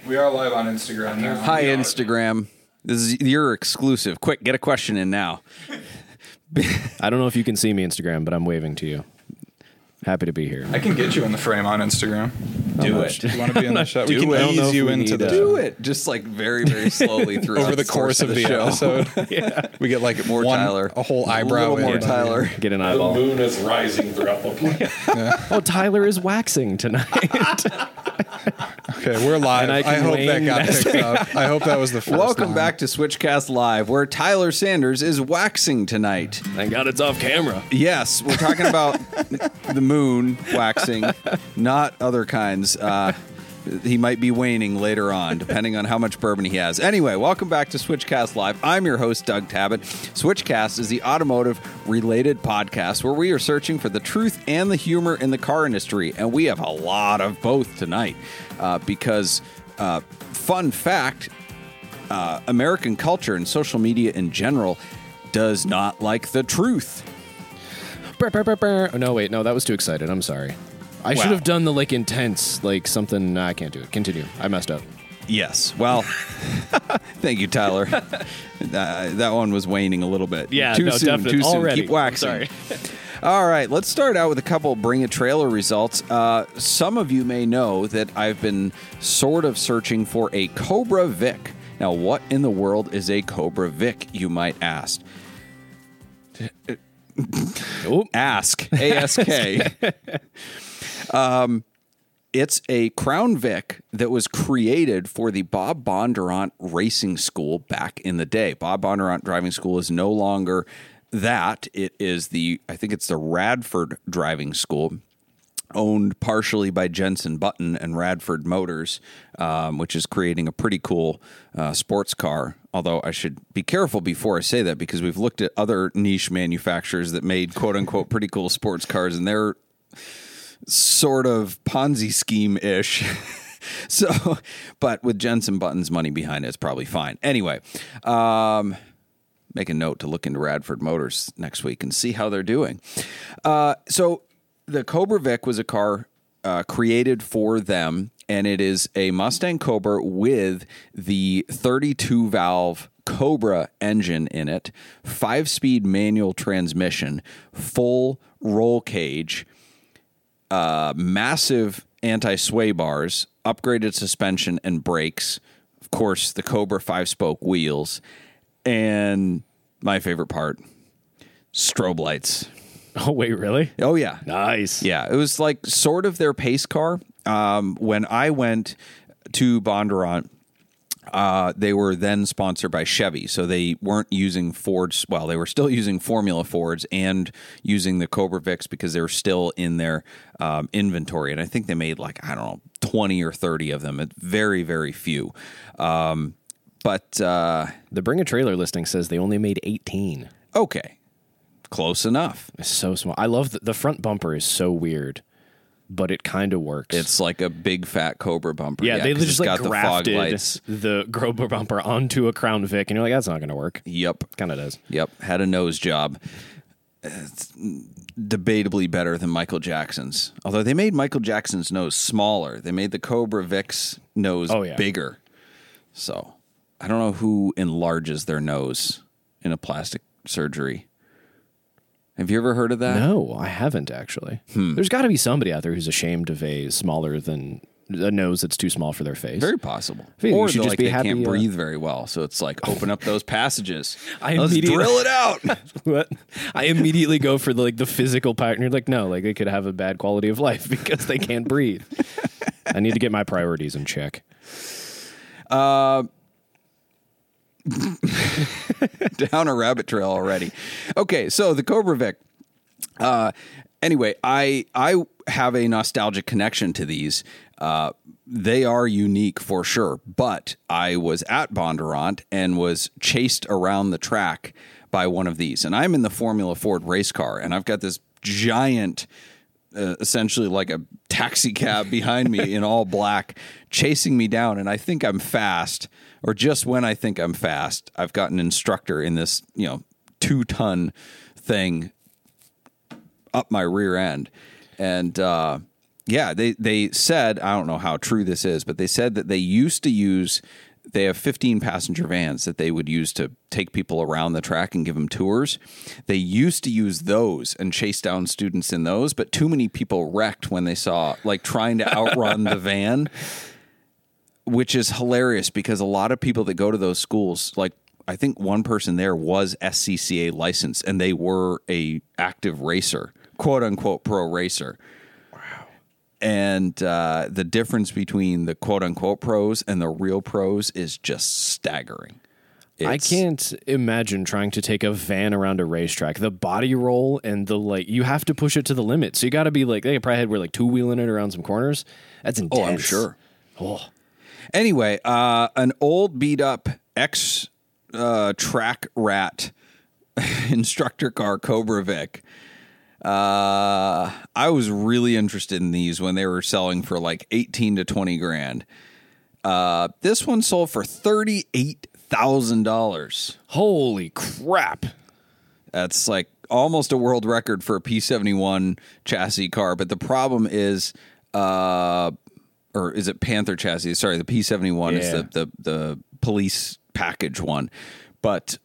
We are live on Instagram now. Hi, Instagram. This is your exclusive. Quick, get a question in now. I don't know if you can see me, Instagram, but I'm waving to you. Happy to be here. I can get you in the frame on Instagram. Do it. Do you want to be in the shot? We can I don't know ease if you we into need the... that. Do it. Just like very, very slowly through Over the course of the show. episode. We get like More Tyler. a whole A eyebrow little more in. Tyler. Get an The eyeball. moon is rising throughout the planet. Oh, Tyler is waxing tonight. Okay, we're live. And I can hope that wing got that. picked up. I hope that was the first Welcome line. back to Switchcast Live, where Tyler Sanders is waxing tonight. Thank God it's off camera. Yes, we're talking about the moon waxing, not other kinds. He might be waning later on, depending on how much bourbon he has. Anyway, welcome back to Switchcast Live. I'm your host, Doug Tabbitt. Switchcast is the automotive-related podcast where we are searching for the truth and the humor in the car industry, and we have a lot of both tonight. Because, fun fact, American culture and social media in general does not like the truth. Oh, no, wait. No, that was too excited. I'm sorry. I should have done the, intense, something. Nah, I can't do it. Continue. I messed up. Yes. Well, thank you, Tyler. That one was waning a little bit. Yeah, too no, soon. definitely. Too soon. Already. Keep waxing. Sorry. All right, let's start out with a couple Bring a Trailer results. Some of you may know that I've been sort of searching for a Cobra Vic. Now, what in the world is a Cobra Vic, you might ask? Oop. Ask. A-S-K. It's a Crown Vic that was created for the Bob Bondurant Racing School back in the day. Bob Bondurant Driving School is no longer that. It is I think it's the Radford Driving School, owned partially by Jensen Button and Radford Motors, which is creating a pretty cool sports car. Although I should be careful before I say that, because we've looked at other niche manufacturers that made quote-unquote pretty cool sports cars, and they're sort of Ponzi scheme-ish. So, but with Jensen Button's money behind it, it's probably fine. Anyway, make a note to look into Radford Motors next week and see how they're doing. So the Cobra Vic was a car created for them, and it is a Mustang Cobra with the 32-valve Cobra engine in it, 5-speed manual transmission, full roll cage, massive anti-sway bars, upgraded suspension and brakes, of course, the Cobra 5-spoke wheels, and my favorite part, strobe lights. Oh, wait, really? Oh, yeah. Nice. Yeah, it was like sort of their pace car. When I went to Bondurant, they were then sponsored by Chevy, so they weren't using Fords. Well, they were still using Formula Fords and using the Cobra Vics because they were still in their inventory. And I think they made 20 or 30 of them. It's very, very few. But The Bring a Trailer listing says they only made 18. okay, close enough. It's so small. I love the front bumper is so weird, but it kind of works. It's like a big fat Cobra bumper. Yeah, they 'cause just it's got the fog grafted lights. the Cobra bumper onto a Crown Vic, and you're like, that's not going to work. Yep. Kind of does. Yep, had a nose job. It's debatably better than Michael Jackson's. Although they made Michael Jackson's nose smaller. They made the Cobra Vic's nose bigger. So I don't know who enlarges their nose in a plastic surgery. Have you ever heard of that? No, I haven't actually. There's got to be somebody out there who's ashamed of a nose that's too small for their face. Very possible. feel you Or should they're just be they happy, can't breathe very well. So it's like, open up those passages. Let's drill it out. What? I immediately go for the physical part, and you're like, no, they could have a bad quality of life because they can't breathe. I need to get my priorities in check. Down a rabbit trail already. Okay, so the Cobra Vic. Anyway, I have a nostalgic connection to these. They are unique for sure, but I was at Bondurant and was chased around the track by one of these. And I'm in the Formula Ford race car, and I've got this giant, essentially like a taxi cab behind me in all black, chasing me down. And I think I'm fast, or just when I think I'm fast, I've got an instructor in this, 2-ton thing up my rear end. And yeah, they said, I don't know how true this is, but they said that they used to use, they have 15 passenger vans that they would use to take people around the track and give them tours. They used to use those and chase down students in those, but too many people wrecked when they saw, like, trying to outrun the van, which is hilarious because a lot of people that go to those schools, like, I think one person there was SCCA licensed and they were a active racer, quote unquote pro racer. And the difference between the quote-unquote pros and the real pros is just staggering. I can't imagine trying to take a van around a racetrack. The body roll and the, like, you have to push it to the limit. So you got to be like, they probably had, we're like two-wheeling it around some corners. That's intense. Oh, I'm sure. Oh. Anyway, an old beat-up track rat instructor car, Cobra Vic. I was really interested in these when they were selling for like 18 to 20 grand. This one sold for $38,000. Holy crap. That's like almost a world record for a P71 chassis car. But the problem is, or is it Panther chassis? Sorry, the P71 is the police package one. But,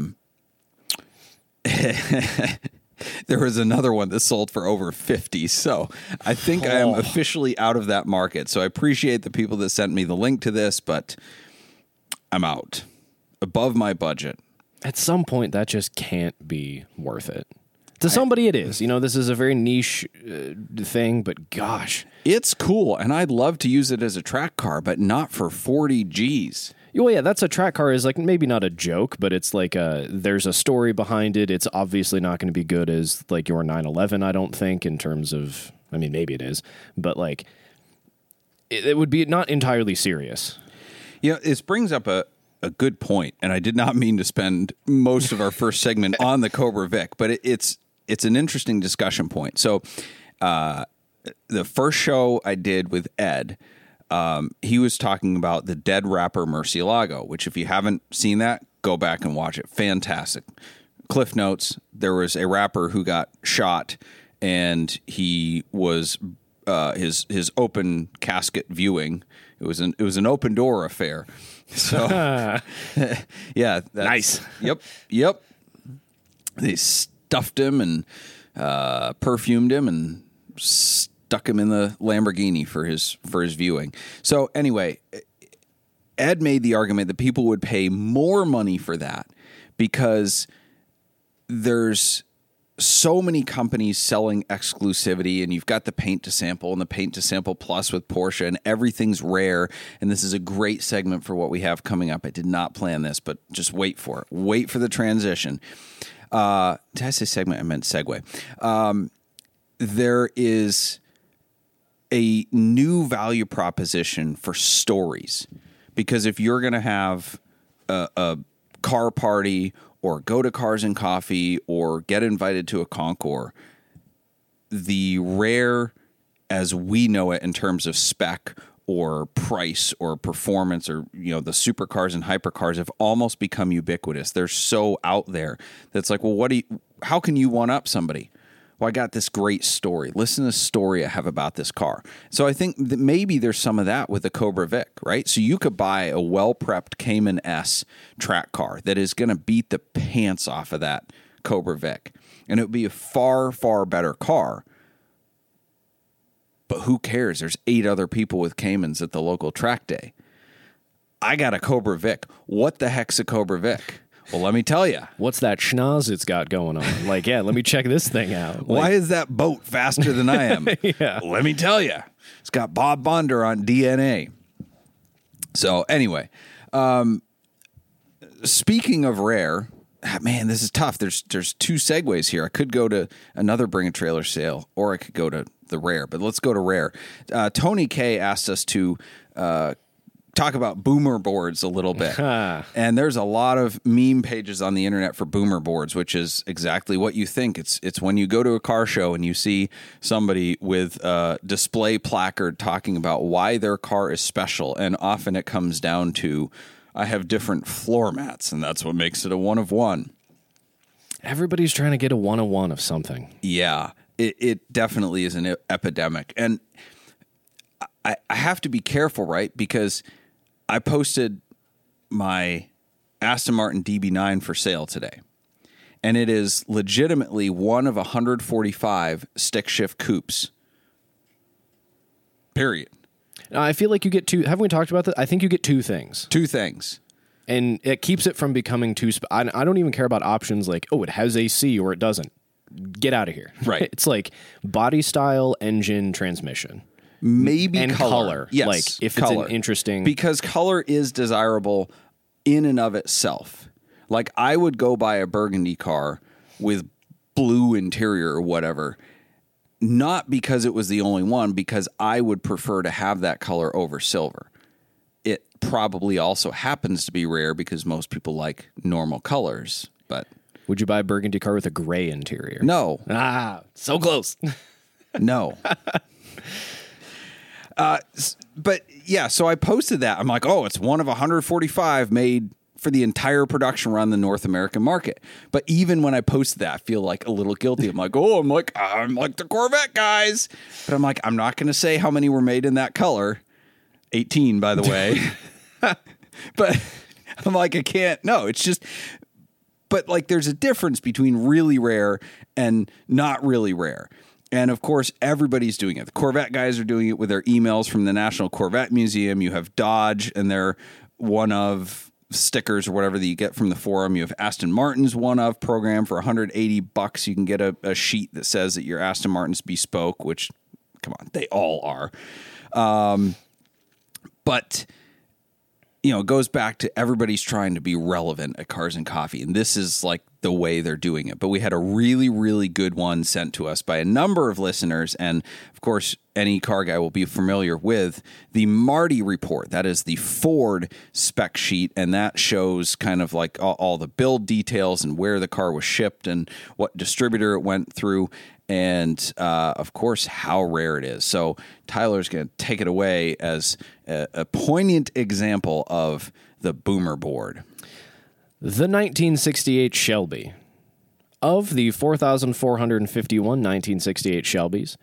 there was another one that sold for over 50. So I think I am officially out of that market. So I appreciate the people that sent me the link to this, but I'm out. Above my budget. At some point, that just can't be worth it. To somebody, it is. You know, this is a very niche thing, but gosh. It's cool, and I'd love to use it as a track car, but not for 40 G's. Well, yeah, that's a track car is like maybe not a joke, but it's like there's a story behind it. It's obviously not going to be good as like your 911, I don't think, in terms of, I mean, maybe it is, but like it would be not entirely serious. You know, this brings up a good point, and I did not mean to spend most of our first segment on the Cobra Vic, but it's an interesting discussion point. So the first show I did with Ed, he was talking about the dead rapper Murcielago, which if you haven't seen that, go back and watch it. Fantastic. Cliff notes, there was a rapper who got shot and he was his open casket viewing. It was an open door affair. So yeah, Nice. Yep. They stuffed him and perfumed him and stuck him in the Lamborghini for his viewing. So anyway, Ed made the argument that people would pay more money for that because there's so many companies selling exclusivity, and you've got the paint to sample and the paint to sample plus with Porsche, and everything's rare. And this is a great segment for what we have coming up. I did not plan this, but just wait for it. Wait for the transition. Did I say segment? I meant segue. There is a new value proposition for stories, because if you're going to have a car party or go to Cars and Coffee or get invited to a concours, the rare as we know it in terms of spec or price or performance or, you know, the supercars and hypercars have almost become ubiquitous. They're so out there that's like, well, how can you one up somebody? Well, I got this great story. Listen to the story I have about this car. So I think that maybe there's some of that with the Cobra Vic, right? So you could buy a well-prepped Cayman S track car that is going to beat the pants off of that Cobra Vic. And it would be a far, far better car. But who cares? There's 8 other people with Caymans at the local track day. I got a Cobra Vic. What the heck's a Cobra Vic? Well, let me tell you. What's that schnoz it's got going on? Like, yeah, let me check this thing out. Like, why is that boat faster than I am? Yeah. Let me tell you. It's got Bob Bondurant DNA. So anyway, speaking of rare, man, this is tough. There's 2 segues here. I could go to another Bring a Trailer sale, or I could go to the rare, but let's go to rare. Tony K asked us to talk about boomer boards a little bit. And there's a lot of meme pages on the internet for boomer boards, which is exactly what you think. It's when you go to a car show and you see somebody with a display placard talking about why their car is special. And often it comes down to, I have different floor mats, and that's what makes it a one of one. Everybody's trying to get a one-on-one of something. Yeah. it definitely is an epidemic. And I have to be careful, right? Because I posted my Aston Martin DB9 for sale today. And it is legitimately one of 145 stick shift coupes. Period. I feel like you get two. Haven't we talked about that? I think you get two things. Two things. And it keeps it from becoming too... I don't even care about options like, oh, it has AC or it doesn't. Get out of here. Right. It's like body style, engine, transmission. Maybe And color. Yes, Like, if it's an interesting... Because color is desirable in and of itself. Like, I would go buy a burgundy car with blue interior or whatever, not because it was the only one, because I would prefer to have that color over silver. It probably also happens to be rare because most people like normal colors, but... Would you buy a burgundy car with a gray interior? No. So close. No. But yeah, so I posted that. I'm like, oh, it's one of 145 made for the entire production run the North American market. But even when I posted that, I feel like a little guilty. I'm like, I'm like the Corvette guys. But I'm like, I'm not going to say how many were made in that color. 18, by the way. But I'm like, I can't. No, it's just. But like, there's a difference between really rare and not really rare. And of course, everybody's doing it. The Corvette guys are doing it with their emails from the National Corvette Museum. You have Dodge and their one of stickers or whatever that you get from the forum. You have Aston Martin's one of program for $180. You can get a sheet that says that your Aston Martin's bespoke, which, come on, they all are. But you know, it goes back to everybody's trying to be relevant at Cars and Coffee, and this is like the way they're doing it. But we had a really, really good one sent to us by a number of listeners, and of course, any car guy will be familiar with the Marty report. That is the Ford spec sheet, and that shows kind of like all the build details and where the car was shipped and what distributor it went through. And, of course, how rare it is. So Tyler's going to take it away as a poignant example of the boomer board. The 1968 Shelby. Of the 4,451 1968 Shelbys,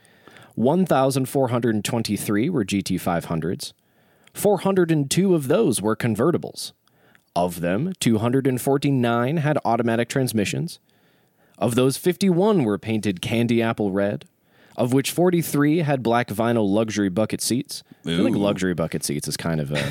1,423 were GT500s. 402 of those were convertibles. Of them, 249 had automatic transmissions. Of those, 51 were painted candy apple red, of which 43 had black vinyl luxury bucket seats. I feel like luxury bucket seats is kind of a...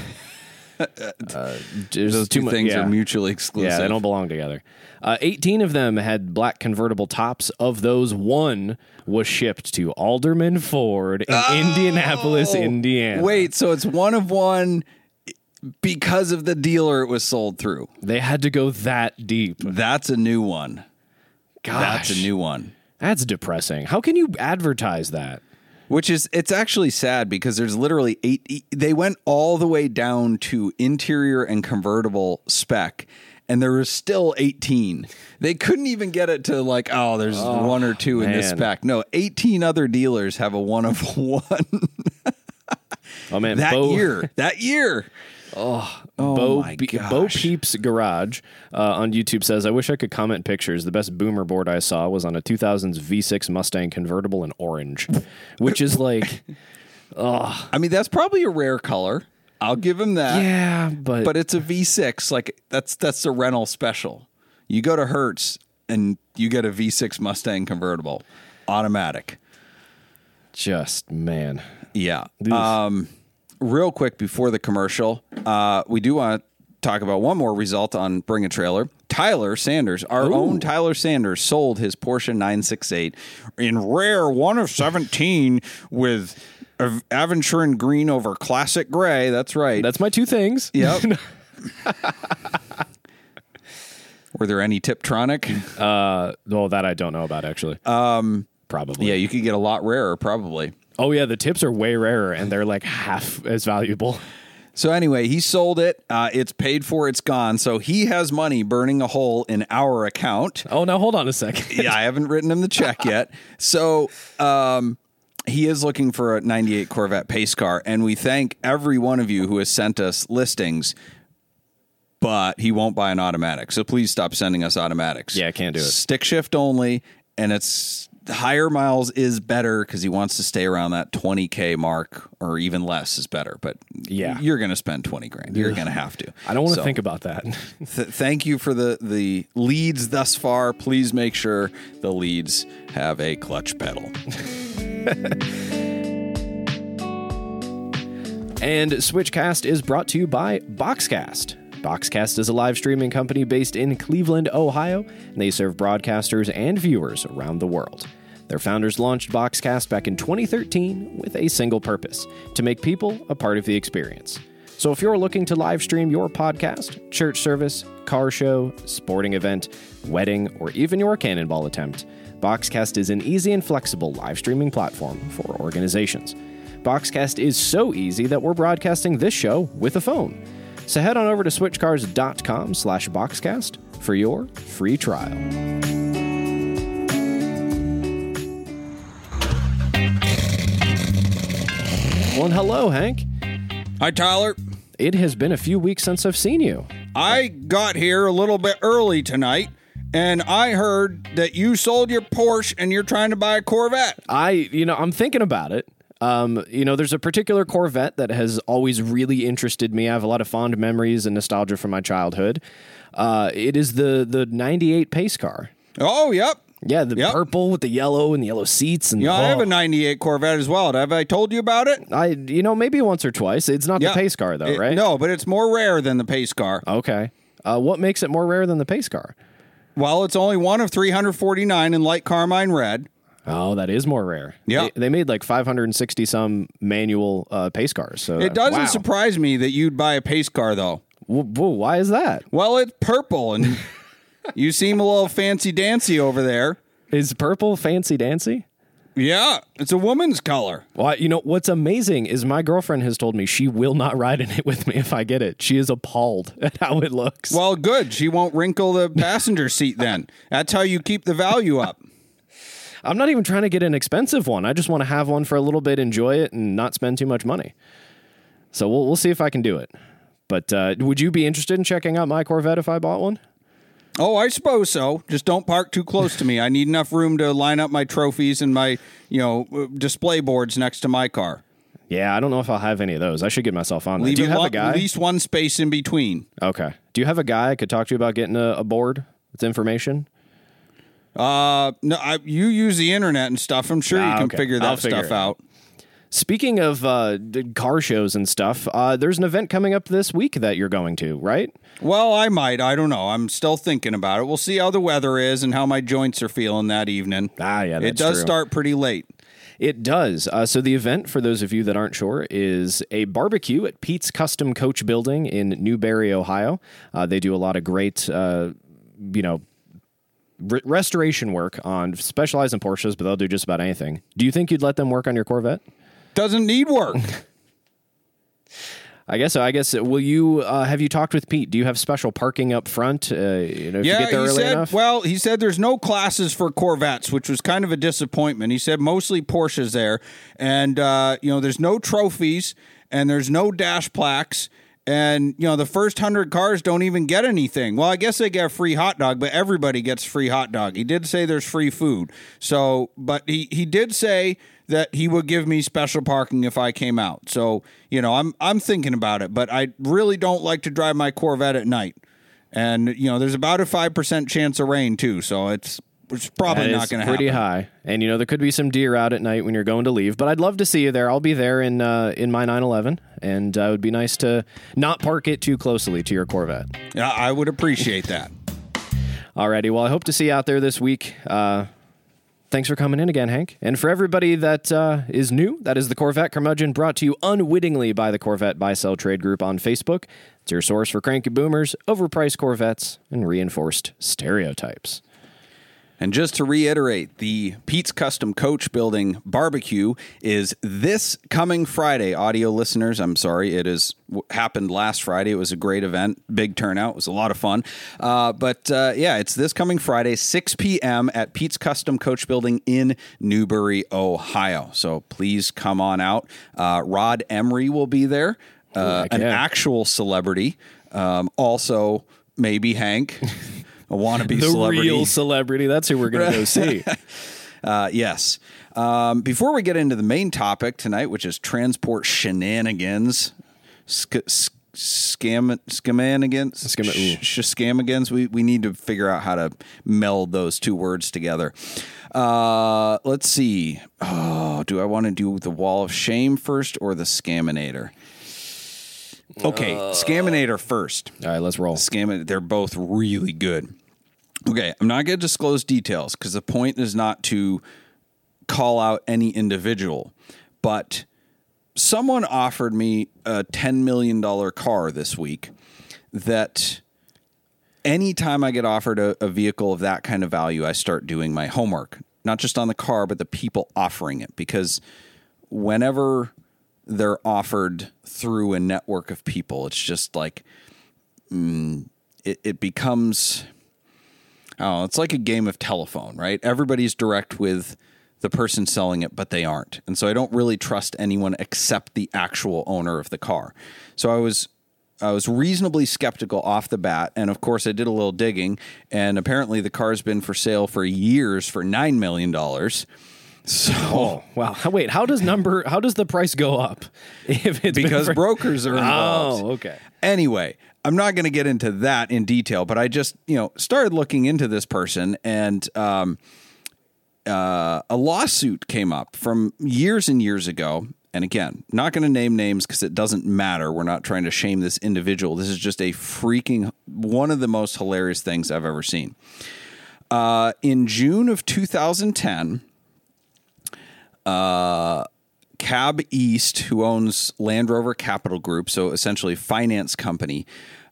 Those two things are mutually exclusive. Yeah, they don't belong together. 18 of them had black convertible tops. Of those, one was shipped to Alderman Ford in Indianapolis, Indiana. Wait, so it's one of one because of the dealer it was sold through. They had to go that deep. That's a new one. Gosh. That's a new one. That's depressing. How can you advertise that? Which is, it's actually sad because there's literally 8. They went all the way down to interior and convertible spec, and there was still 18. They couldn't even get it to like, there's one or two in this spec. No, 18 other dealers have a one of one. Oh man, that year. Bo Peeps Garage on YouTube says, I wish I could comment pictures. The best boomer board I saw was on a 2000s V6 Mustang convertible in orange, which is like, I mean, that's probably a rare color. I'll give him that. Yeah, but it's a V6. Like that's the rental special. You go to Hertz and you get a V6 Mustang convertible, automatic. Just, man. Yeah. Real quick before the commercial, we do want to talk about one more result on Bring a Trailer. Tyler Sanders, our own Tyler Sanders, sold his Porsche 968 in rare 1 of 17 with Aventurin green over classic gray. That's right. That's my two things. Yep. Were there any Tiptronic? Well, that I don't know about, actually. Probably. Yeah, you could get a lot rarer, probably. Oh, yeah, the tips are way rarer, and they're like half as valuable. So anyway, he sold it. It's paid for. It's gone. So he has money burning a hole in our account. Oh, now hold on a second. Yeah, I haven't written him the check yet. So he is looking for a 98 Corvette pace car, and we thank every one of you who has sent us listings, but he won't buy an automatic. So please stop sending us automatics. Yeah, I can't do it. Stick shift only, and it's higher miles is better because he wants to stay around that 20K mark, or even less is better. But Yeah. you're going to spend 20 grand. You're going to have to. I don't want to So, think about that. Thank you for the leads thus far. Please make sure the leads have a clutch pedal. And Switchcast is brought to you by Boxcast. Boxcast is a live streaming company based in Cleveland, Ohio, and they serve broadcasters and viewers around the world. Their founders launched Boxcast back in 2013 with a single purpose: to make people a part of the experience. So if you're looking to live stream your podcast, church service, car show, sporting event, wedding, or even your cannonball attempt, Boxcast is an easy and flexible live streaming platform for organizations. Boxcast is so easy that we're broadcasting this show with a phone. So head on over to switchcars.com/boxcast for your free trial. Well, and hello, Hank. Hi, Tyler. It has been a few weeks since I've seen you. I got here a little bit early tonight, and I heard that you sold your Porsche and you're trying to buy a Corvette. I'm thinking about it. There's a particular Corvette that has always really interested me. I have a lot of fond memories and nostalgia from my childhood. It is the 98 pace car. Oh, yep. Yeah, the Yep. purple with the yellow and the yellow seats. And Yeah, I have a 98 Corvette as well. Have I told you about it? maybe once or twice. It's not Yeah. the pace car, though, right? No, but it's more rare than the pace car. Okay. What makes it more rare than the pace car? Well, it's only one of 349 in light carmine red. Oh, that is more rare. Yeah. They made like 560 some manual pace cars. So It doesn't wow. surprise me that you'd buy a pace car, though. Whoa, why is that? Well, it's purple, and you seem a little fancy-dancy over there. Is purple fancy dancy? Yeah, it's a woman's color. Well, what's amazing is my girlfriend has told me she will not ride in it with me if I get it. She is appalled at how it looks. Well, good. She won't wrinkle the passenger seat then. That's how you keep the value up. I'm not even trying to get an expensive one. I just want to have one for a little bit, enjoy it, and not spend too much money. So we'll see if I can do it. But would you be interested in checking out my Corvette if I bought one? Oh, I suppose so. Just don't park too close to me. I need enough room to line up my trophies and my, display boards next to my car. Yeah, I don't know if I'll have any of those. I should get myself on that. Leave Do you have a at guy? least one space in between. Okay. Do you have a guy I could talk to you about getting a board with information? No, you use the internet and stuff. I'm sure you can okay. figure I'll that figure stuff it out. Speaking of car shows and stuff, there's an event coming up this week that you're going to, right? Well, I might. I don't know. I'm still thinking about it. We'll see how the weather is and how my joints are feeling that evening. Yeah, it does true. start pretty late. It does. So the event, for those of you that aren't sure, is a barbecue at Pete's Custom Coach Building in Newberry, Ohio. They do a lot of great, restoration work on specialized in Porsches, but they'll do just about anything. Do you think you'd let them work on your Corvette? Doesn't need work. I guess so. Will you have you talked with Pete? Do you have special parking up front? If you get there early enough? Well, he said there's no classes for Corvettes, which was kind of a disappointment. He said mostly Porsches there, and there's no trophies and there's no dash plaques. And, the first 100 cars don't even get anything. Well, I guess they get a free hot dog, but everybody gets free hot dog. He did say there's free food. So, but he did say that he would give me special parking if I came out. So, I'm thinking about it, but I really don't like to drive my Corvette at night. And, there's about a 5% chance of rain too. So it's probably not going to happen. Pretty high. And, there could be some deer out at night when you're going to leave. But I'd love to see you there. I'll be there in my 911. And it would be nice to not park it too closely to your Corvette. Yeah, I would appreciate that. Alrighty. Well, I hope to see you out there this week. Thanks for coming in again, Hank. And for everybody that is new, that is the Corvette Curmudgeon, brought to you unwittingly by the Corvette Buy Sell Trade Group on Facebook. It's your source for cranky boomers, overpriced Corvettes, and reinforced stereotypes. And just to reiterate, the Pete's Custom Coach Building barbecue is this coming Friday. Audio listeners, I'm sorry, it happened last Friday. It was a great event, big turnout. It was a lot of fun. It's this coming Friday, 6 p.m. at Pete's Custom Coach Building in Newberry, Ohio. So please come on out. Rod Emery will be there, an actual celebrity. Also, maybe Hank. A wannabe the celebrity. real celebrity. That's who we're going to go see. Yes. Before we get into the main topic tonight, which is transport shenanigans, scamigans, we need to figure out how to meld those two words together. Let's see. Oh, do I want to do the wall of shame first or the Scaminator? Okay, Scaminator first. All right, let's roll. They're both really good. Okay, I'm not going to disclose details because the point is not to call out any individual, but someone offered me a $10 million car this week that anytime I get offered a vehicle of that kind of value, I start doing my homework, not just on the car, but the people offering it, because whenever they're offered through a network of people, it's just like it becomes, it's like a game of telephone, right? Everybody's direct with the person selling it, but they aren't. And so I don't really trust anyone except the actual owner of the car. So I was reasonably skeptical off the bat. And of course I did a little digging, and apparently the car's been for sale for years for $9 million. So, wow. Wait, how does the price go up? If it's because brokers are involved. Oh, okay. Anyway, I'm not going to get into that in detail, but I just, started looking into this person, and a lawsuit came up from years and years ago. And again, not going to name names because it doesn't matter. We're not trying to shame this individual. This is just one of the most hilarious things I've ever seen. In June of 2010, Cab East, who owns Land Rover Capital Group, so essentially a finance company,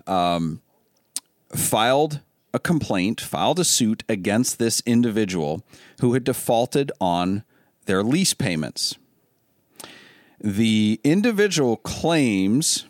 filed a suit against this individual who had defaulted on their lease payments. The individual claims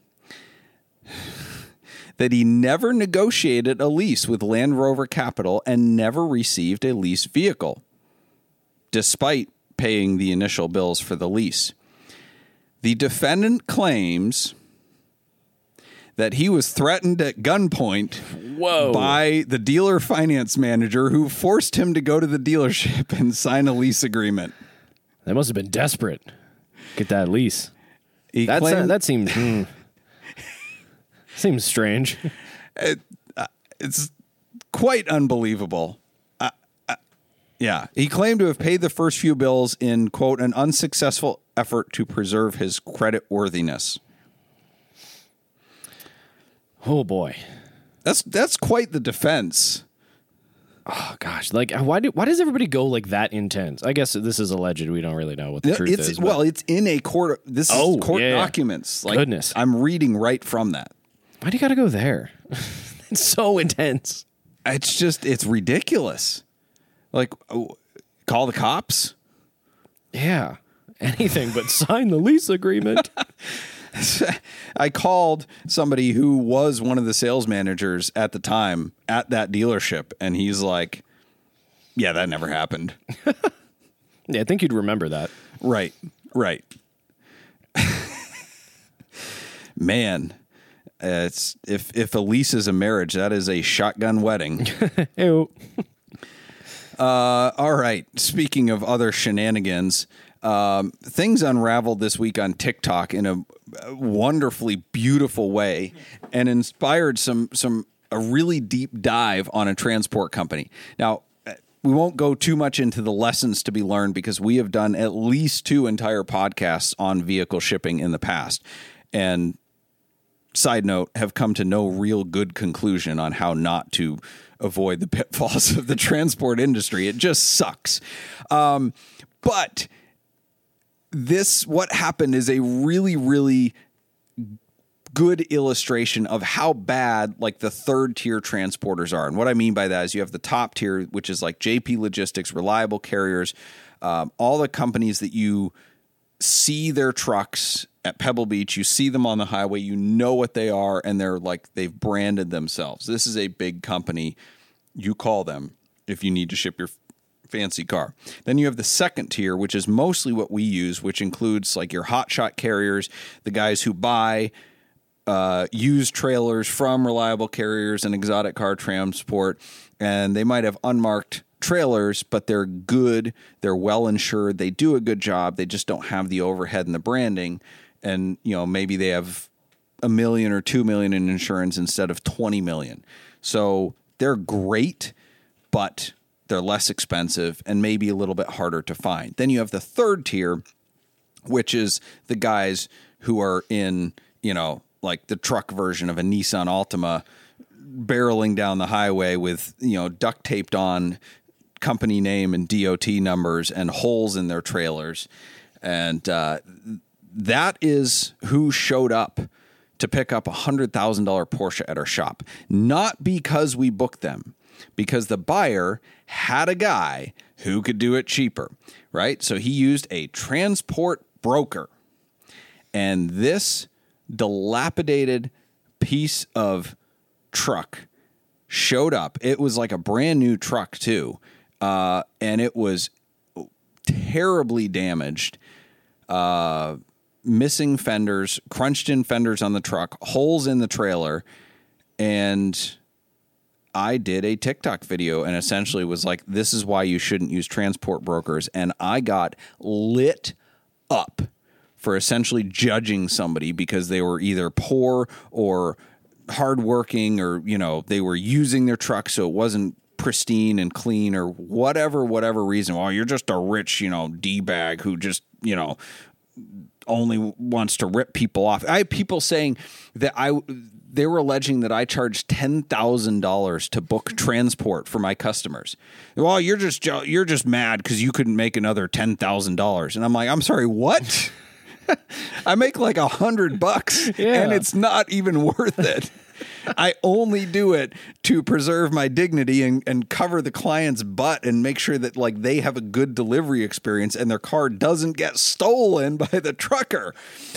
that he never negotiated a lease with Land Rover Capital and never received a lease vehicle, despite paying the initial bills for the lease. The defendant claims that he was threatened at gunpoint by the dealer finance manager who forced him to go to the dealership and sign a lease agreement. They must have been desperate. Get that lease. That seems seems strange. It's quite unbelievable. Yeah, he claimed to have paid the first few bills in, quote, an unsuccessful effort to preserve his credit worthiness. Oh boy, that's quite the defense. Oh gosh, like why does everybody go like that intense? I guess this is alleged. We don't really know what the truth is. Well, it's in a court. This is court documents. Like, goodness, I'm reading right from that. Why do you got to go there? It's so intense. It's ridiculous. Like, call the cops? Yeah, anything but sign the lease agreement. I called somebody who was one of the sales managers at the time at that dealership, and he's like, yeah, that never happened. Yeah, I think you'd remember that. Right. Man, it's if a lease is a marriage, that is a shotgun wedding. Ew. All right. Speaking of other shenanigans, things unraveled this week on TikTok in a wonderfully beautiful way and inspired a really deep dive on a transport company. Now, we won't go too much into the lessons to be learned because we have done at least 2 entire podcasts on vehicle shipping in the past. And side note, have come to no real good conclusion on how not to avoid the pitfalls of the transport industry. It just sucks. But what happened is a really, really good illustration of how bad like the third tier transporters are. And what I mean by that is you have the top tier, which is like JP Logistics, Reliable Carriers, all the companies that you see their trucks at Pebble Beach, you see them on the highway, you know what they are, and they've branded themselves. This is a big company. You call them if you need to ship your fancy car. Then you have the second tier, which is mostly what we use, which includes like your hotshot carriers, the guys who buy used trailers from Reliable Carriers and Exotic Car Transport, and they might have unmarked trailers, but they're good. They're well insured. They do a good job. They just don't have the overhead and the branding. And, maybe they have $1 million or $2 million in insurance instead of $20 million. So they're great, but they're less expensive and maybe a little bit harder to find. Then you have the third tier, which is the guys who are in, like the truck version of a Nissan Altima, barreling down the highway with, duct taped on company name and DOT numbers and holes in their trailers. And that is who showed up to pick up a $100,000 Porsche at our shop. Not because we booked them, because the buyer had a guy who could do it cheaper, right? So he used a transport broker. And this dilapidated piece of truck showed up. It was like a brand new truck too. And it was terribly damaged, missing fenders, crunched in fenders on the truck, holes in the trailer. And I did a TikTok video and essentially was like, this is why you shouldn't use transport brokers. And I got lit up for essentially judging somebody because they were either poor or hardworking, or, they were using their truck so it wasn't pristine and clean, or whatever reason. Well, you're just a rich, D-bag who just, only wants to rip people off. I had people saying that they were alleging that I charged $10,000 to book transport for my customers. Well, you're just mad because you couldn't make another $10,000. And I'm like, I'm sorry, what? I make like $100 and it's not even worth it. I only do it to preserve my dignity and cover the client's butt and make sure that like they have a good delivery experience and their car doesn't get stolen by the trucker.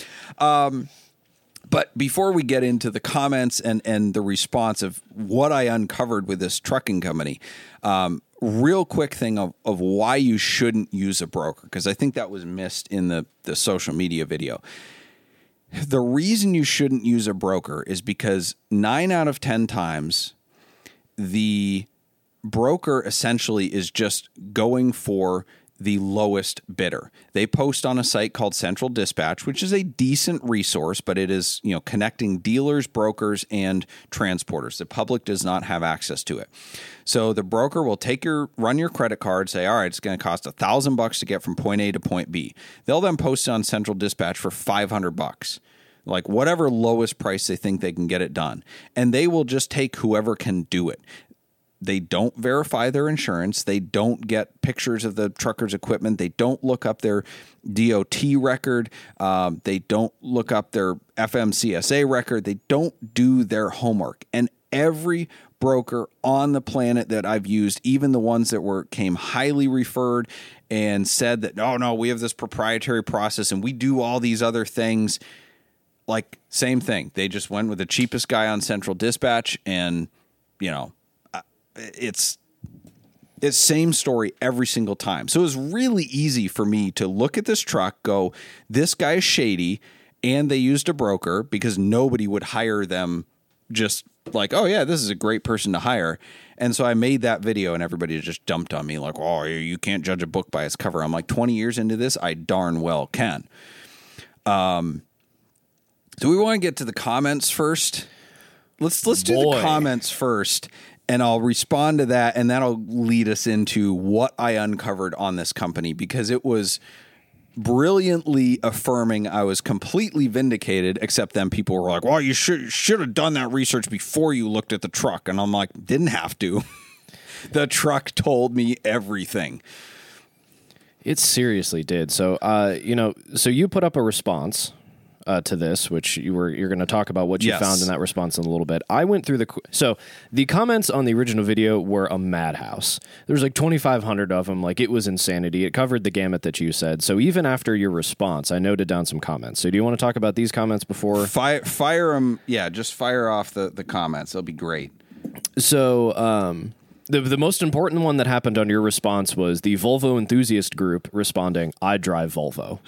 But before we get into the comments and the response of what I uncovered with this trucking company, real quick thing of why you shouldn't use a broker, because I think that was missed in the social media video. The reason you shouldn't use a broker is because 9 out of 10 times the broker essentially is just going for the lowest bidder. They post on a site called Central Dispatch, which is a decent resource, but it is, connecting dealers, brokers, and transporters. The public does not have access to it. So the broker will run your credit card, say, all right, it's going to cost $1,000 to get from point A to point B. They'll then post it on Central Dispatch for $500, like whatever lowest price they think they can get it done. And they will just take whoever can do it. They don't verify their insurance. They don't get pictures of the trucker's equipment. They don't look up their DOT record. They don't look up their FMCSA record. They don't do their homework. And every broker on the planet that I've used, even the ones that came highly referred and said that, no, we have this proprietary process and we do all these other things, like same thing. They just went with the cheapest guy on Central Dispatch and, it's same story every single time. So it was really easy for me to look at this truck, go, this guy is shady, and they used a broker because nobody would hire them just like, oh yeah, this is a great person to hire. And so I made that video and everybody just dumped on me like, oh, you can't judge a book by its cover. I'm like, 20 years into this, I darn well can. Do we want to get to the comments first? Let's do the comments first. And I'll respond to that, and that'll lead us into what I uncovered on this company, because it was brilliantly affirming. I was completely vindicated, except then people were like, well, you should have done that research before you looked at the truck. And I'm like, didn't have to. The truck told me everything. It seriously did. So, so you put up a response to this, which you're going to talk about what you found in that response in a little bit. I went through so the comments on the original video were a madhouse. There's like 2,500 of them. Like, it was insanity. It covered the gamut that you said. So even after your response, I noted down some comments. So do you want to talk about these comments before? Fire them. Yeah, just fire off the comments. They'll be great. So, the most important one that happened on your response was the Volvo enthusiast group responding, I drive Volvo.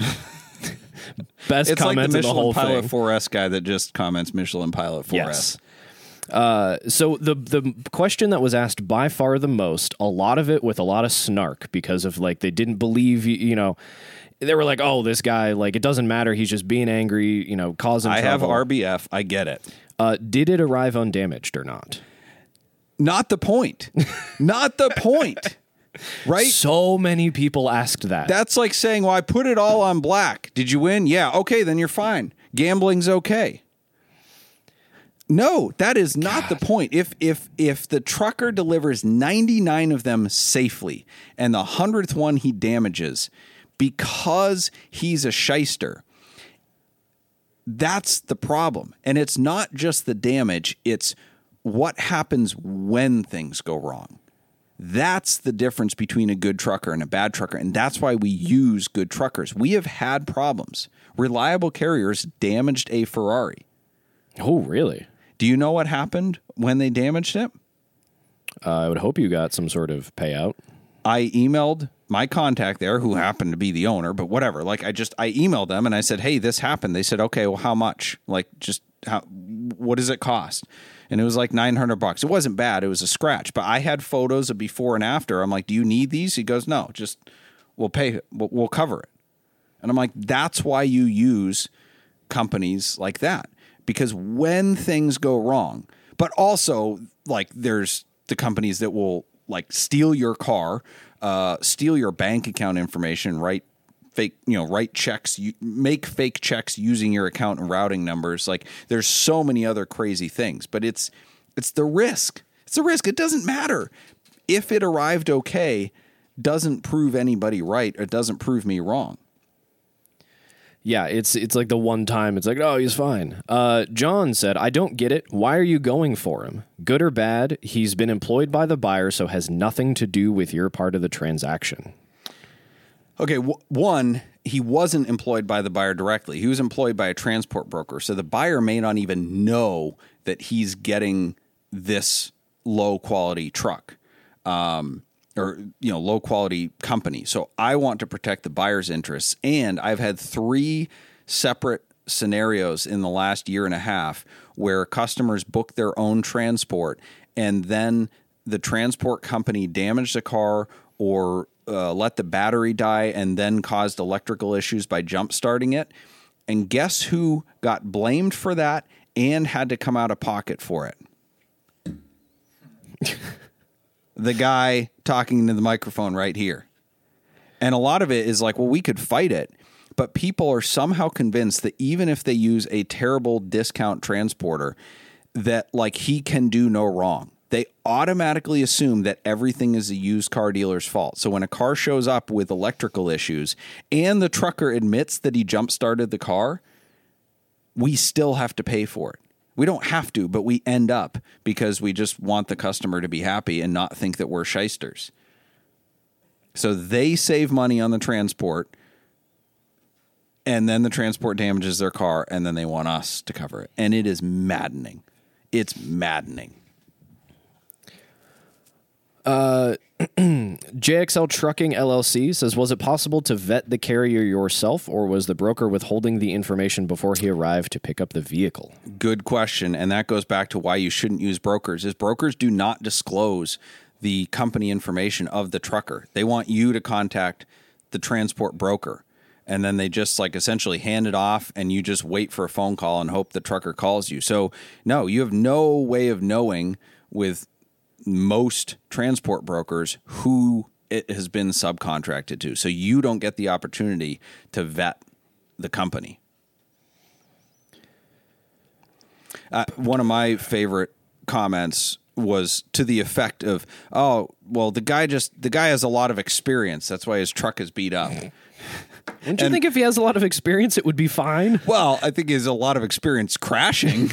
Best it's comment like the in the whole Michelin Pilot thing. 4S guy that just comments Michelin Pilot 4S. Yes. So the question that was asked by far the most, a lot of it with a lot of snark because of like they didn't believe you know. They were like, "Oh, this guy, like it doesn't matter. He's just being angry, you know, causing trouble." I have RBF. I get it. Did it arrive undamaged or not? Not the point. Not the point. Right? So many people asked that. That's like saying, well, I put it all on black. Did you win? Yeah. Okay, then you're fine. Gambling's okay. No, that is not the point. If the trucker delivers 99 of them safely and the 100th one he damages because he's a shyster, that's the problem. And it's not just the damage, it's what happens when things go wrong. That's the difference between a good trucker and a bad trucker, and that's why we use good truckers. We have had problems. Reliable carriers damaged a Ferrari. Oh, really? Do you know what happened when they damaged it? I would hope you got some sort of payout. I emailed my contact there, who happened to be the owner, but whatever. Like I emailed them and I said, "Hey, this happened." They said, "Okay, well, how much? Like, just what does it cost?" And it was like $900. It wasn't bad. It was a scratch, but I had photos of before and after. I'm like, "Do you need these?" He goes, "No, just we'll pay it. We'll cover it." And I'm like, "That's why you use companies like that, because when things go wrong, but also like there's the companies that will like steal your car, steal your bank account information, write checks, make fake checks using your account and routing numbers. Like there's so many other crazy things, but it's the risk. It's a risk. It doesn't matter if it arrived okay. Doesn't prove anybody right. Or doesn't prove me wrong. Yeah, it's like the one time it's like, oh, he's fine. John said, I don't get it. Why are you going for him? Good or bad, he's been employed by the buyer, so has nothing to do with your part of the transaction. Okay, one, he wasn't employed by the buyer directly. He was employed by a transport broker, so the buyer may not even know that he's getting this low-quality truck. Or low quality company. So I want to protect the buyer's interests. And I've had 3 separate scenarios in the last year and a half where customers book their own transport and then the transport company damaged the car or let the battery die and then caused electrical issues by jump starting it. And guess who got blamed for that and had to come out of pocket for it? The guy talking into the microphone right here. And a lot of it is like, well, we could fight it, but people are somehow convinced that even if they use a terrible discount transporter, that like he can do no wrong. They automatically assume that everything is a used car dealer's fault. So when a car shows up with electrical issues and the trucker admits that he jump started the car, we still have to pay for it. We don't have to, but we end up because we just want the customer to be happy and not think that we're shysters. So they save money on the transport, and then the transport damages their car, and then they want us to cover it. And it is maddening. It's maddening. JXL Trucking LLC says, was it possible to vet the carrier yourself, or was the broker withholding the information before he arrived to pick up the vehicle? Good question. And that goes back to why you shouldn't use brokers. Is brokers do not disclose the company information of the trucker. They want you to contact the transport broker. And then they just like essentially hand it off and you just wait for a phone call and hope the trucker calls you. So no, you have no way of knowing with most transport brokers who it has been subcontracted to. So you don't get the opportunity to vet the company. One of my favorite comments was to the effect of, oh, well, the guy has a lot of experience. That's why his truck is beat up. Don't you think if he has a lot of experience, it would be fine? Well, I think he has a lot of experience crashing.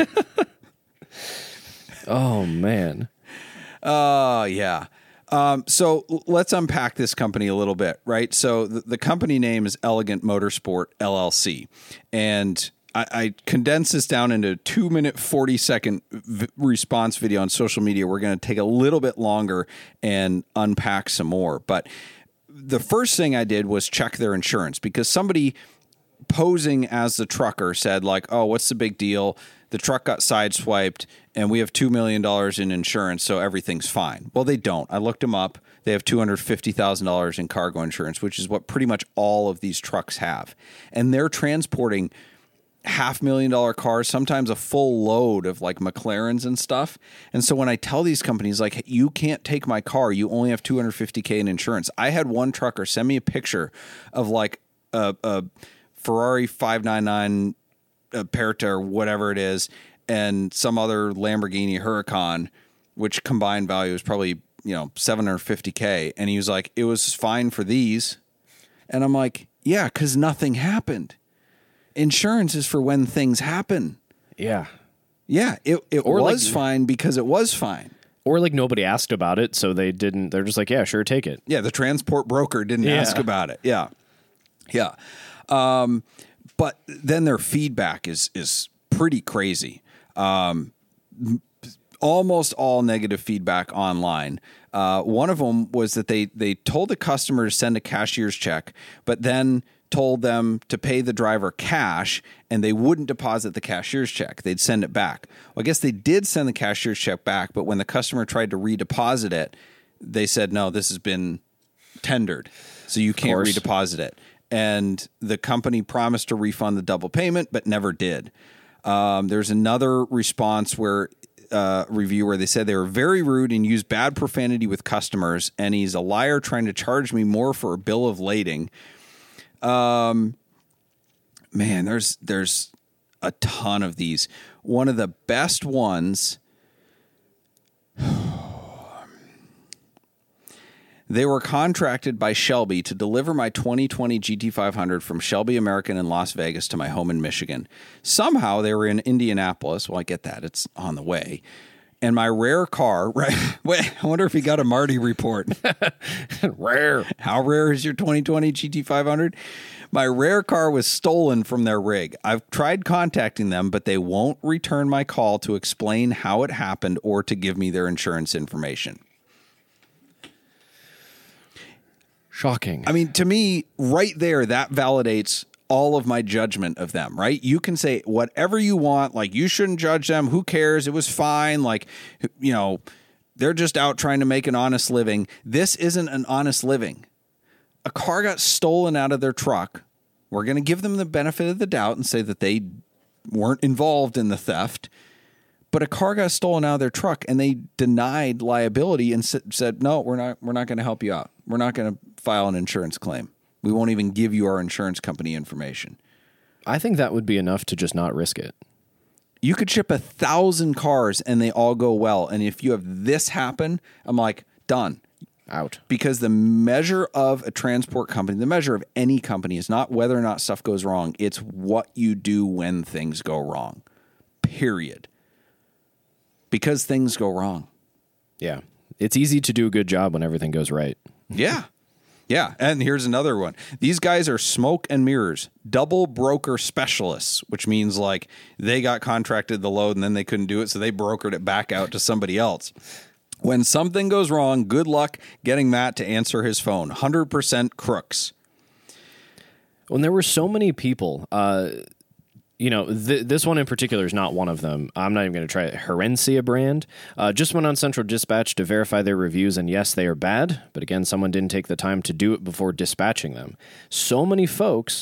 Oh, man. Yeah. So let's unpack this company a little bit, right? So the company name is Elegant Motorsport LLC. And I condensed this down into a 2-minute, 40-second response video on social media. We're going to take a little bit longer and unpack some more. But the first thing I did was check their insurance, because somebody posing as the trucker said like, oh, what's the big deal? The truck got sideswiped and we have $2 million in insurance, so everything's fine. Well, they don't. I looked them up. They have $250,000 in cargo insurance, which is what pretty much all of these trucks have. And they're transporting $500,000 cars, sometimes a full load of like McLarens and stuff. And so when I tell these companies, like, you can't take my car, you only have $250K in insurance. I had one trucker send me a picture of like a Ferrari 599 Perta or whatever it is, and some other Lamborghini Huracan, which combined value is probably, $750K. And he was like, it was fine for these. And I'm like, yeah, because nothing happened. Insurance is for when things happen. Yeah. Yeah, it Or was like- fine because it was fine. Or like nobody asked about it, so they didn't. They're just like, yeah, sure, take it. Yeah, the transport broker didn't Yeah. ask about it. Yeah. Yeah. But then their feedback is pretty crazy. Almost all negative feedback online. One of them was that they told the customer to send a cashier's check, but then told them to pay the driver cash, and they wouldn't deposit the cashier's check. They'd send it back. Well, I guess they did send the cashier's check back, but when the customer tried to redeposit it, they said, no, this has been tendered, so you can't course. redeposit it. And the company promised to refund the double payment, but never did. There's another response where review where they said they were very rude and used bad profanity with customers, and he's a liar trying to charge me more for a bill of lading. Man, there's a ton of these. One of the best ones. They were contracted by Shelby to deliver my 2020 GT500 from Shelby American in Las Vegas to my home in Michigan. Somehow they were in Indianapolis. Well, I get that. It's on the way. And my rare car, right? Wait, I wonder if he got a Marty report. Rare. How rare is your 2020 GT500? My rare car was stolen from their rig. I've tried contacting them, but they won't return my call to explain how it happened or to give me their insurance information. Shocking. I mean, to me, right there, that validates all of my judgment of them, right? You can say whatever you want, like, you shouldn't judge them. Who cares? It was fine. Like, they're just out trying to make an honest living. This isn't an honest living. A car got stolen out of their truck. We're going to give them the benefit of the doubt and say that they weren't involved in the theft. But a car got stolen out of their truck, and they denied liability and said, no, we're not going to help you out. We're not going to file an insurance claim. We won't even give you our insurance company information. I think that would be enough to just not risk it. You could ship 1,000 cars and they all go well. And if you have this happen, I'm like, done. Out. Because the measure of a transport company, the measure of any company is not whether or not stuff goes wrong. It's what you do when things go wrong. Period. Because things go wrong. Yeah. It's easy to do a good job when everything goes right. Yeah. Yeah. And here's another one. These guys are smoke and mirrors, double broker specialists, which means like they got contracted the load and then they couldn't do it. So they brokered it back out to somebody else. When something goes wrong, good luck getting Matt to answer his phone. 100% crooks. When there were so many people, this one in particular is not one of them. I'm not even going to try it. Herencia brand just went on Central Dispatch to verify their reviews, and yes, they are bad. But again, someone didn't take the time to do it before dispatching them. So many folks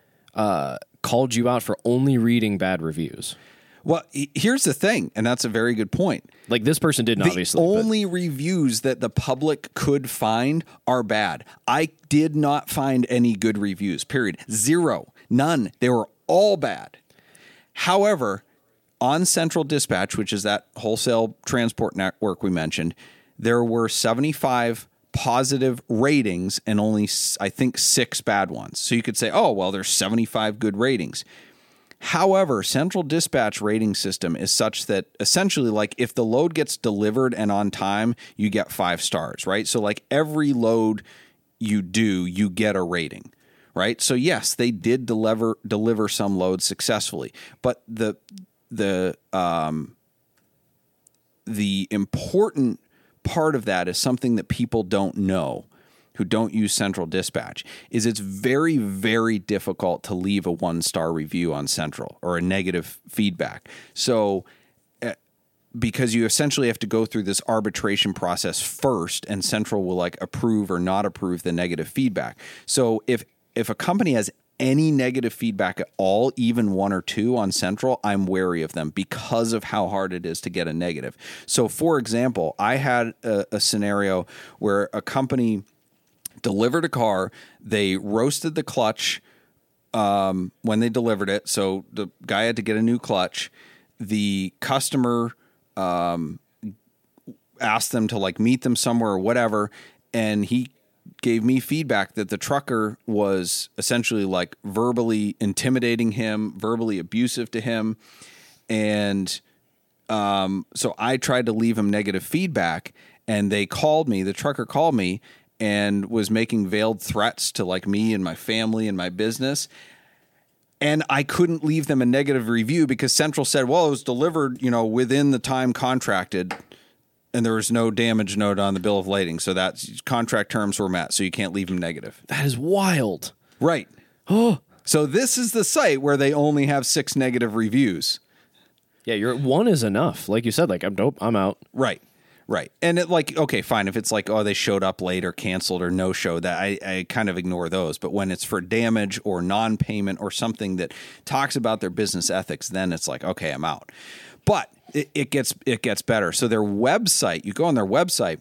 called you out for only reading bad reviews. Well, here's the thing, and that's a very good point. Like this person didn't, obviously. The only reviews that the public could find are bad. I did not find any good reviews, period. Zero. None. They were all bad. However, on Central Dispatch, which is that wholesale transport network we mentioned, there were 75 positive ratings and only, I think, 6 bad ones. So you could say, oh, well, there's 75 good ratings. However, Central Dispatch rating system is such that essentially, like, if the load gets delivered and on time, you get 5 stars, right? So like every load you do, you get a rating. Right. So, yes, they did deliver some loads successfully. But the important part of that is something that people don't know. who don't use Central Dispatch is it's very, very difficult to leave a 1-star review on Central or a negative feedback. So because you essentially have to go through this arbitration process first, and Central will like approve or not approve the negative feedback. So if a company has any negative feedback at all, even 1 or 2 on Central, I'm wary of them because of how hard it is to get a negative. So for example, I had a scenario where a company delivered a car, they roasted the clutch when they delivered it. So the guy had to get a new clutch. The customer asked them to like meet them somewhere or whatever, and he gave me feedback that the trucker was essentially like verbally intimidating him, verbally abusive to him. And so I tried to leave him negative feedback, and they called me, the trucker called me and was making veiled threats to like me and my family and my business. And I couldn't leave them a negative review because Central said, well, it was delivered, within the time contracted, and there was no damage note on the bill of lading. So that contract terms were met. So you can't leave them negative. That is wild. Right. Oh, so this is the site where they only have 6 negative reviews. Yeah, you're 1 is enough. Like you said, like I'm dope, I'm out. Right. Right. And it like, okay, fine. If it's like, oh, they showed up late or canceled or no show, that I kind of ignore those. But when it's for damage or non-payment or something that talks about their business ethics, then it's like, okay, I'm out. But it gets better. So their website, you go on their website,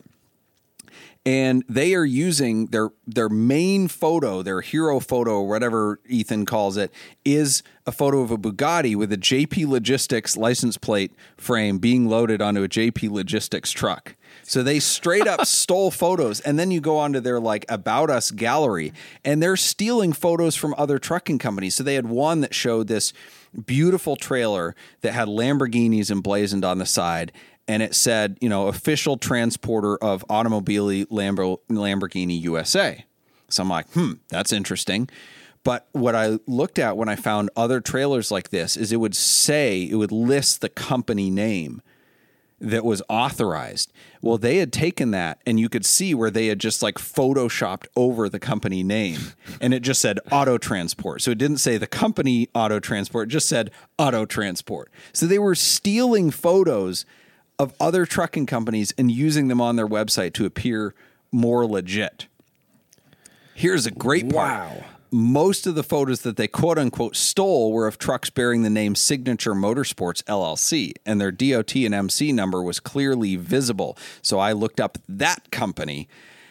and they are using their main photo, their hero photo, or whatever Ethan calls it, is a photo of a Bugatti with a JP Logistics license plate frame being loaded onto a JP Logistics truck. So they straight up stole photos. And then you go onto their like About Us gallery, and they're stealing photos from other trucking companies. So they had one that showed this beautiful trailer that had Lamborghinis emblazoned on the side. And it said, official transporter of Automobili Lamborghini USA. So I'm like, that's interesting. But what I looked at when I found other trailers like this is it would list the company name that was authorized. Well, they had taken that, and you could see where they had just like photoshopped over the company name, and it just said Auto Transport. So it didn't say the company Auto Transport, it just said Auto Transport. So they were stealing photos of other trucking companies and using them on their website to appear more legit. Here's a great part. Wow. Most of the photos that they quote unquote stole were of trucks bearing the name Signature Motorsports LLC, and their DOT and MC number was clearly visible. So I looked up that company,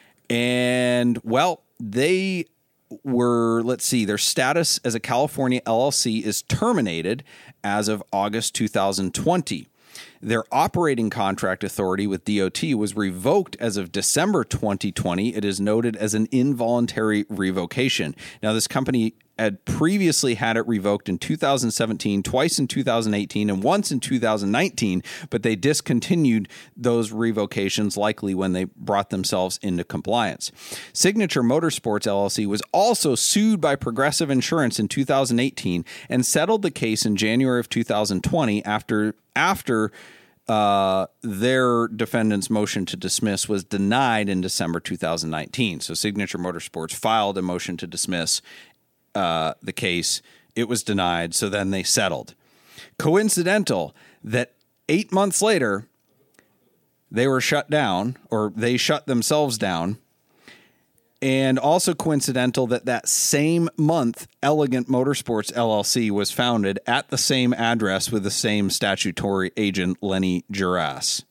and well, they were, their status as a California LLC is terminated as of August 2020. Their operating contract authority with DOT was revoked as of December 2020. It is noted as an involuntary revocation. Now, this company had previously had it revoked in 2017, twice in 2018, and once in 2019, but they discontinued those revocations likely when they brought themselves into compliance. Signature Motorsports LLC was also sued by Progressive Insurance in 2018 and settled the case in January of 2020 after their defendant's motion to dismiss was denied in December 2019. So Signature Motorsports filed a motion to dismiss the case. It was denied, so then they settled. Coincidental that 8 months later, they were shut down, or they shut themselves down. And also coincidental that same month, Elegant Motorsports LLC was founded at the same address with the same statutory agent, Lenny Juras.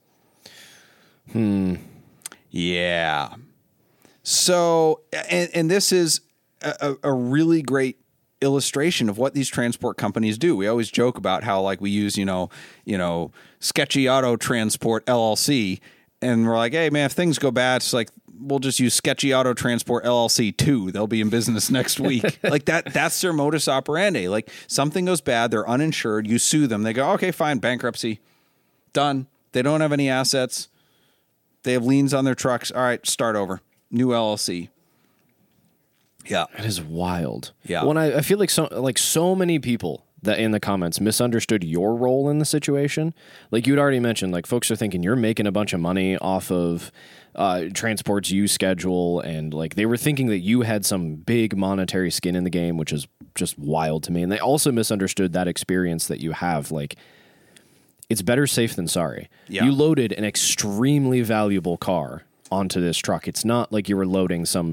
Yeah. So, and this is a really great illustration of what these transport companies do. We always joke about how like we use, Sketchy Auto Transport LLC, and we're like, hey man, if things go bad, it's like, we'll just use Sketchy Auto Transport LLC 2. They'll be in business next week. Like that's their modus operandi. Like something goes bad, they're uninsured, you sue them. They go, okay, fine, bankruptcy, done. They don't have any assets. They have liens on their trucks. All right, start over. New LLC. Yeah. That is wild. Yeah. When I feel like so many people that in the comments misunderstood your role in the situation. Like you'd already mentioned, like folks are thinking you're making a bunch of money off of transports you schedule, and like they were thinking that you had some big monetary skin in the game, which is just wild to me. And they also misunderstood that experience that you have. Like, it's better safe than sorry. Yeah. You loaded an extremely valuable car onto this truck. It's not like you were loading some,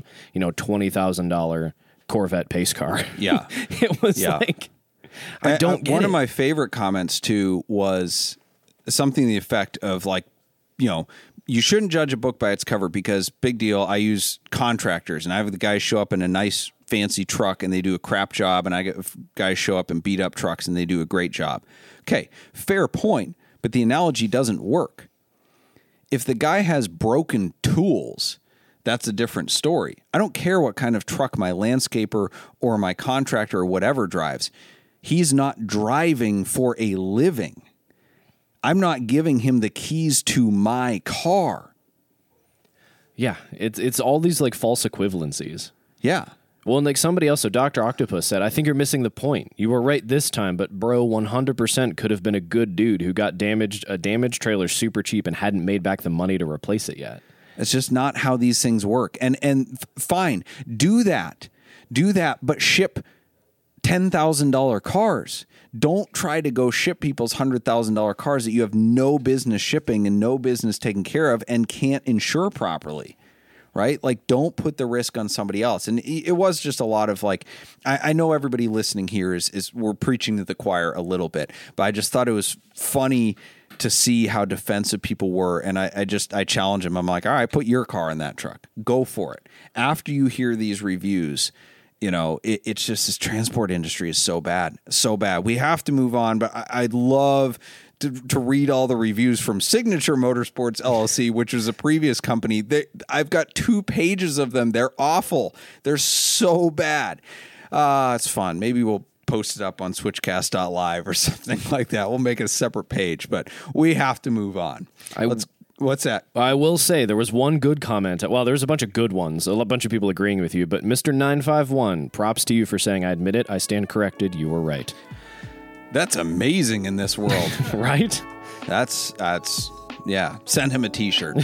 $20,000 Corvette pace car. Yeah. It was like, I don't get one it. of my favorite comments too was something to the effect of like, you shouldn't judge a book by its cover, because big deal. I use contractors, and I have the guys show up in a nice fancy truck and they do a crap job, and I get guys show up in beat up trucks and they do a great job. Okay, fair point, but the analogy doesn't work. If the guy has broken tools, that's a different story. I don't care what kind of truck my landscaper or my contractor or whatever drives. He's not driving for a living. I'm not giving him the keys to my car. Yeah, it's all these like false equivalencies. Yeah. Well, and like somebody else, so Dr. Octopus said, I think you're missing the point. You were right this time, but bro, 100% could have been a good dude who got a damaged trailer super cheap and hadn't made back the money to replace it yet. It's just not how these things work. And fine, do that, but ship $10,000 cars. Don't try to go ship people's $100,000 cars that you have no business shipping and no business taking care of and can't insure properly. Right? Like, don't put the risk on somebody else. And it was just a lot of like, I know everybody listening here is we're preaching to the choir a little bit, but I just thought it was funny to see how defensive people were. And I challenge them. I'm like, all right, put your car in that truck. Go for it. After you hear these reviews, it's just this transport industry is so bad. So bad. We have to move on, but I'd love to read all the reviews from Signature Motorsports LLC, which was a previous company. I've got 2 pages of them. They're awful. They're so bad. It's fun. Maybe we'll post it up on switchcast.live or something like that. We'll make it a separate page, but we have to move on. What's that? I will say there was one good comment. Well, there's a bunch of good ones. A bunch of people agreeing with you, but Mr. 951, props to you for saying, I admit it. I stand corrected. You were right. That's amazing in this world. Right? That's yeah. Send him a t-shirt.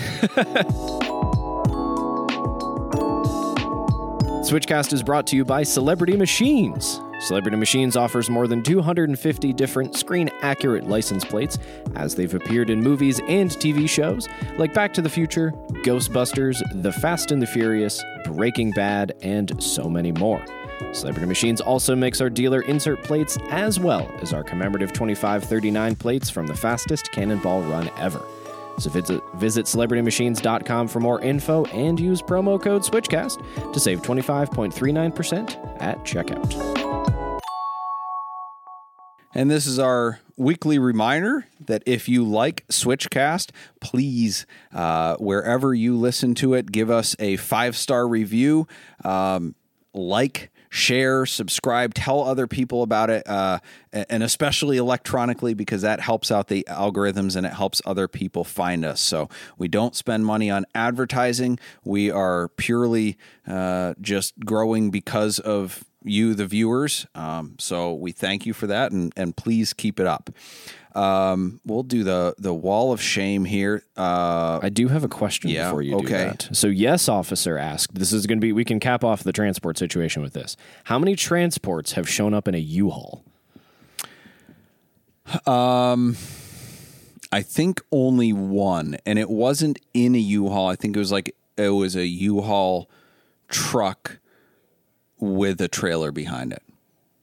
Switchcast is brought to you by Celebrity Machines. Celebrity Machines offers more than 250 different screen-accurate license plates, as they've appeared in movies and TV shows like Back to the Future, Ghostbusters, The Fast and the Furious, Breaking Bad, and so many more. Celebrity Machines also makes our dealer insert plates as well as our commemorative 2539 plates from the fastest cannonball run ever. So visit CelebrityMachines.com for more info and use promo code SWITCHCAST to save 25.39% at checkout. And this is our weekly reminder that if you like Switchcast, please, wherever you listen to it, give us a 5-star review, share, subscribe, tell other people about it, and especially electronically, because that helps out the algorithms and it helps other people find us. So we don't spend money on advertising. We are purely just growing because of you, the viewers. So we thank you for that, and please keep it up. We'll do the wall of shame here. I do have a question before you do that. So Yes Officer asked, this is going to be, we can cap off the transport situation with this. How many transports have shown up in a U-Haul? I think only one, and it wasn't in a U-Haul. I think it was a U-Haul truck with a trailer behind it.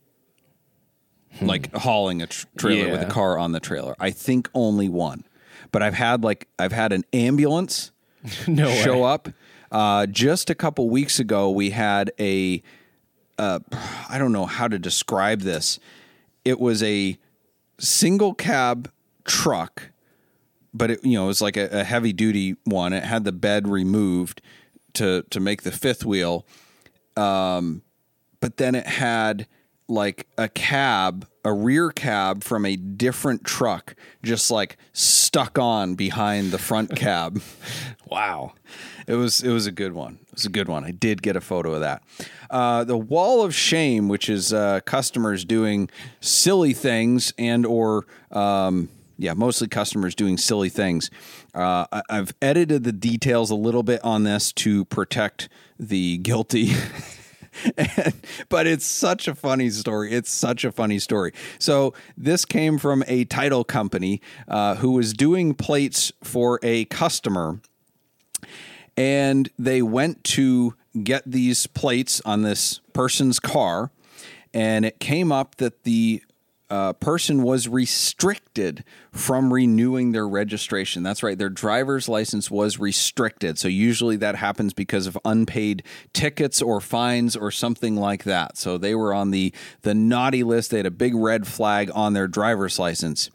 Like hauling a trailer with a car on the trailer. I think only one. But I've had an ambulance show up. Just a couple weeks ago, we had I don't know how to describe this. It was a single cab truck, but it was like a heavy duty one. It had the bed removed to make the fifth wheel. But then it had like a rear cab from a different truck, just like stuck on behind the front cab. Wow. It was a good one. It was a good one. I did get a photo of that. The wall of shame, which is customers doing silly things or mostly customers doing silly things. I've edited the details a little bit on this to protect the guilty. But it's such a funny story. It's such a funny story. So this came from a title company who was doing plates for a customer. And they went to get these plates on this person's car, and it came up that the person was restricted from renewing their registration. That's right. Their driver's license was restricted. So usually that happens because of unpaid tickets or fines or something like that. So they were on the naughty list. They had a big red flag on their driver's license.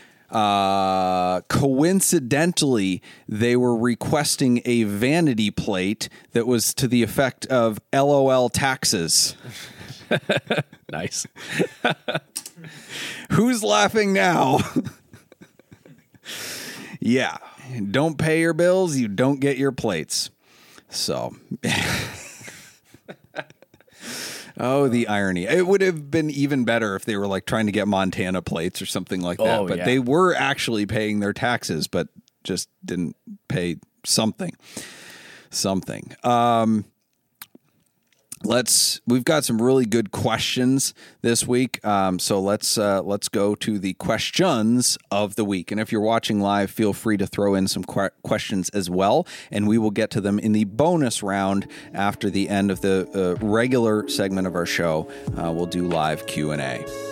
Coincidentally, they were requesting a vanity plate that was to the effect of LOL taxes. Nice. Who's laughing now? Yeah. Don't pay your bills, you don't get your plates. So, oh, the irony. It would have been even better if they were like trying to get Montana plates or something like that. But they were actually paying their taxes, but just didn't pay something. We've got some really good questions this week. So let's go to the questions of the week. And if you're watching live, feel free to throw in some questions as well. And we will get to them in the bonus round after the end of the regular segment of our show. We'll do live Q&A.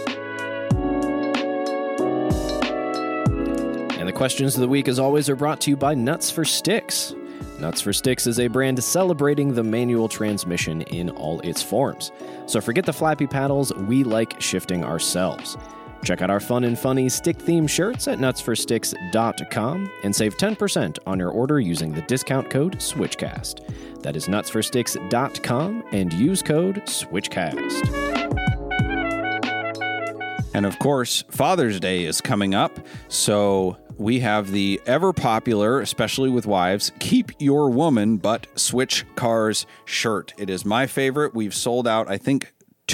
And the questions of the week, as always, are brought to you by Nuts for Sticks. Nuts for Sticks is a brand celebrating the manual transmission in all its forms. So forget the flappy paddles, we like shifting ourselves. Check out our fun and funny stick-themed shirts at nutsforsticks.com and save 10% on your order using the discount code SWITCHCAST. That is nutsforsticks.com and use code SWITCHCAST. And of course, Father's Day is coming up, so we have the ever popular, especially with wives, Keep Your Woman But Switch Cars shirt. It is my favorite. We've sold out, I think,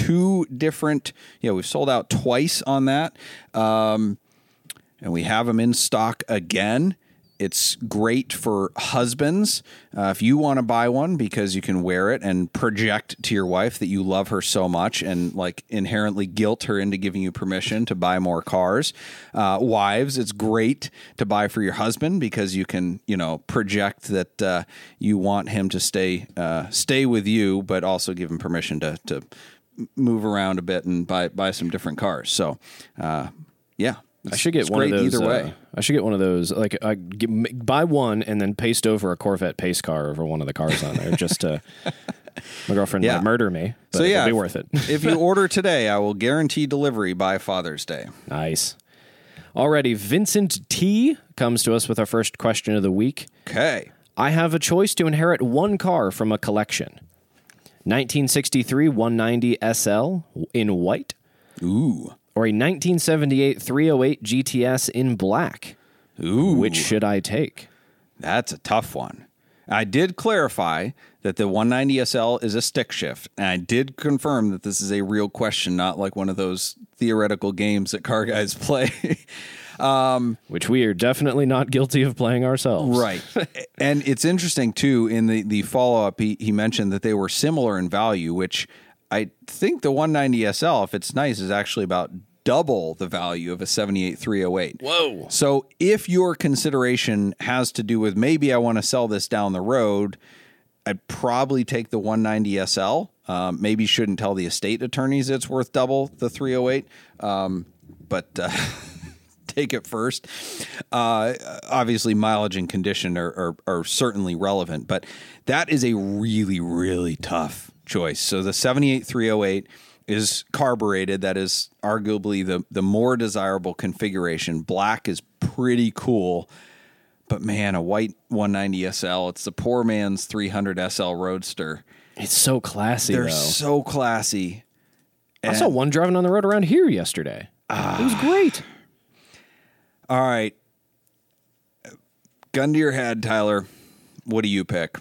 we've sold out twice on that. And we have them in stock again. It's great for husbands. If you want to buy one because you can wear it and project to your wife that you love her so much and like inherently guilt her into giving you permission to buy more cars. Wives, it's great to buy for your husband because you can, project that you want him to stay with you, but also give him permission to move around a bit and buy some different cars. So, yeah. I should get one of those. Either way. I should get one of those. Like, buy one and then paste over a Corvette pace car over one of the cars on there. Just to, my girlfriend might murder me, but it'll be worth it. If you order today, I will guarantee delivery by Father's Day. Nice. Alrighty, Vincent T comes to us with our first question of the week. Okay. I have a choice to inherit one car from a collection: 1963 190 SL in white. Ooh. Or a 1978 308 GTS in black. Ooh. Which should I take? That's a tough one. I did clarify that the 190 SL is a stick shift. And I did confirm that this is a real question, not like one of those theoretical games that car guys play. Which we are definitely not guilty of playing ourselves. Right. And it's interesting, too, in the follow-up, he mentioned that they were similar in value, which I think the 190 SL, if it's nice, is actually about double the value of a 78 308. Whoa. So if your consideration has to do with maybe I want to sell this down the road, I'd probably take the 190 SL. Maybe shouldn't tell the estate attorneys it's worth double the 308. But take it first. Obviously, mileage and condition are certainly relevant, but that is a really, really tough choice. So the 78 308 is carbureted. That is arguably the more desirable configuration. Black is pretty cool, but man, a white 190 SL, it's the poor man's 300 SL Roadster. It's so classy, They're though. so classy. I saw one driving on the road around here yesterday. It was great. All right. Gun to your head, Tyler. What do you pick?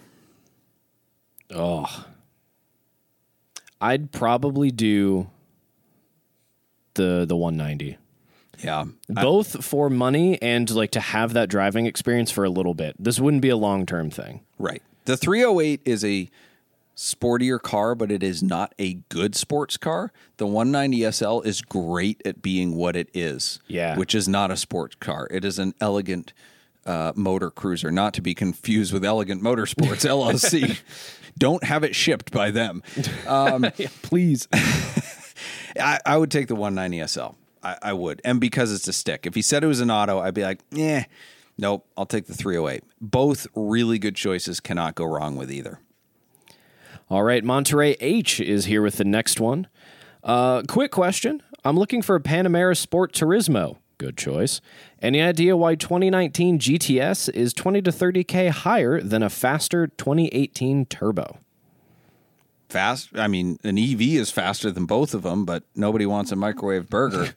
Oh, I'd probably do the 190. Yeah. Both for money and like to have that driving experience for a little bit. This wouldn't be a long-term thing. Right. The 308 is a sportier car, but it is not a good sports car. The 190 SL is great at being what it is, which is not a sports car. It is an elegant motor cruiser, not to be confused with Elegant Motorsports LLC. Don't have it shipped by them. Please. I would take the 190 SL. I would. And because it's a stick. If he said it was an auto, I'd be like, nope, I'll take the 308. Both really good choices. Cannot go wrong with either. All right, Monterey H is here with the next one. Quick question. I'm looking for a Panamera Sport Turismo. Good choice. Any idea why 2019 GTS is 20 to 30K higher than a faster 2018 Turbo? Fast? I mean, an EV is faster than both of them, but nobody wants a microwave burger.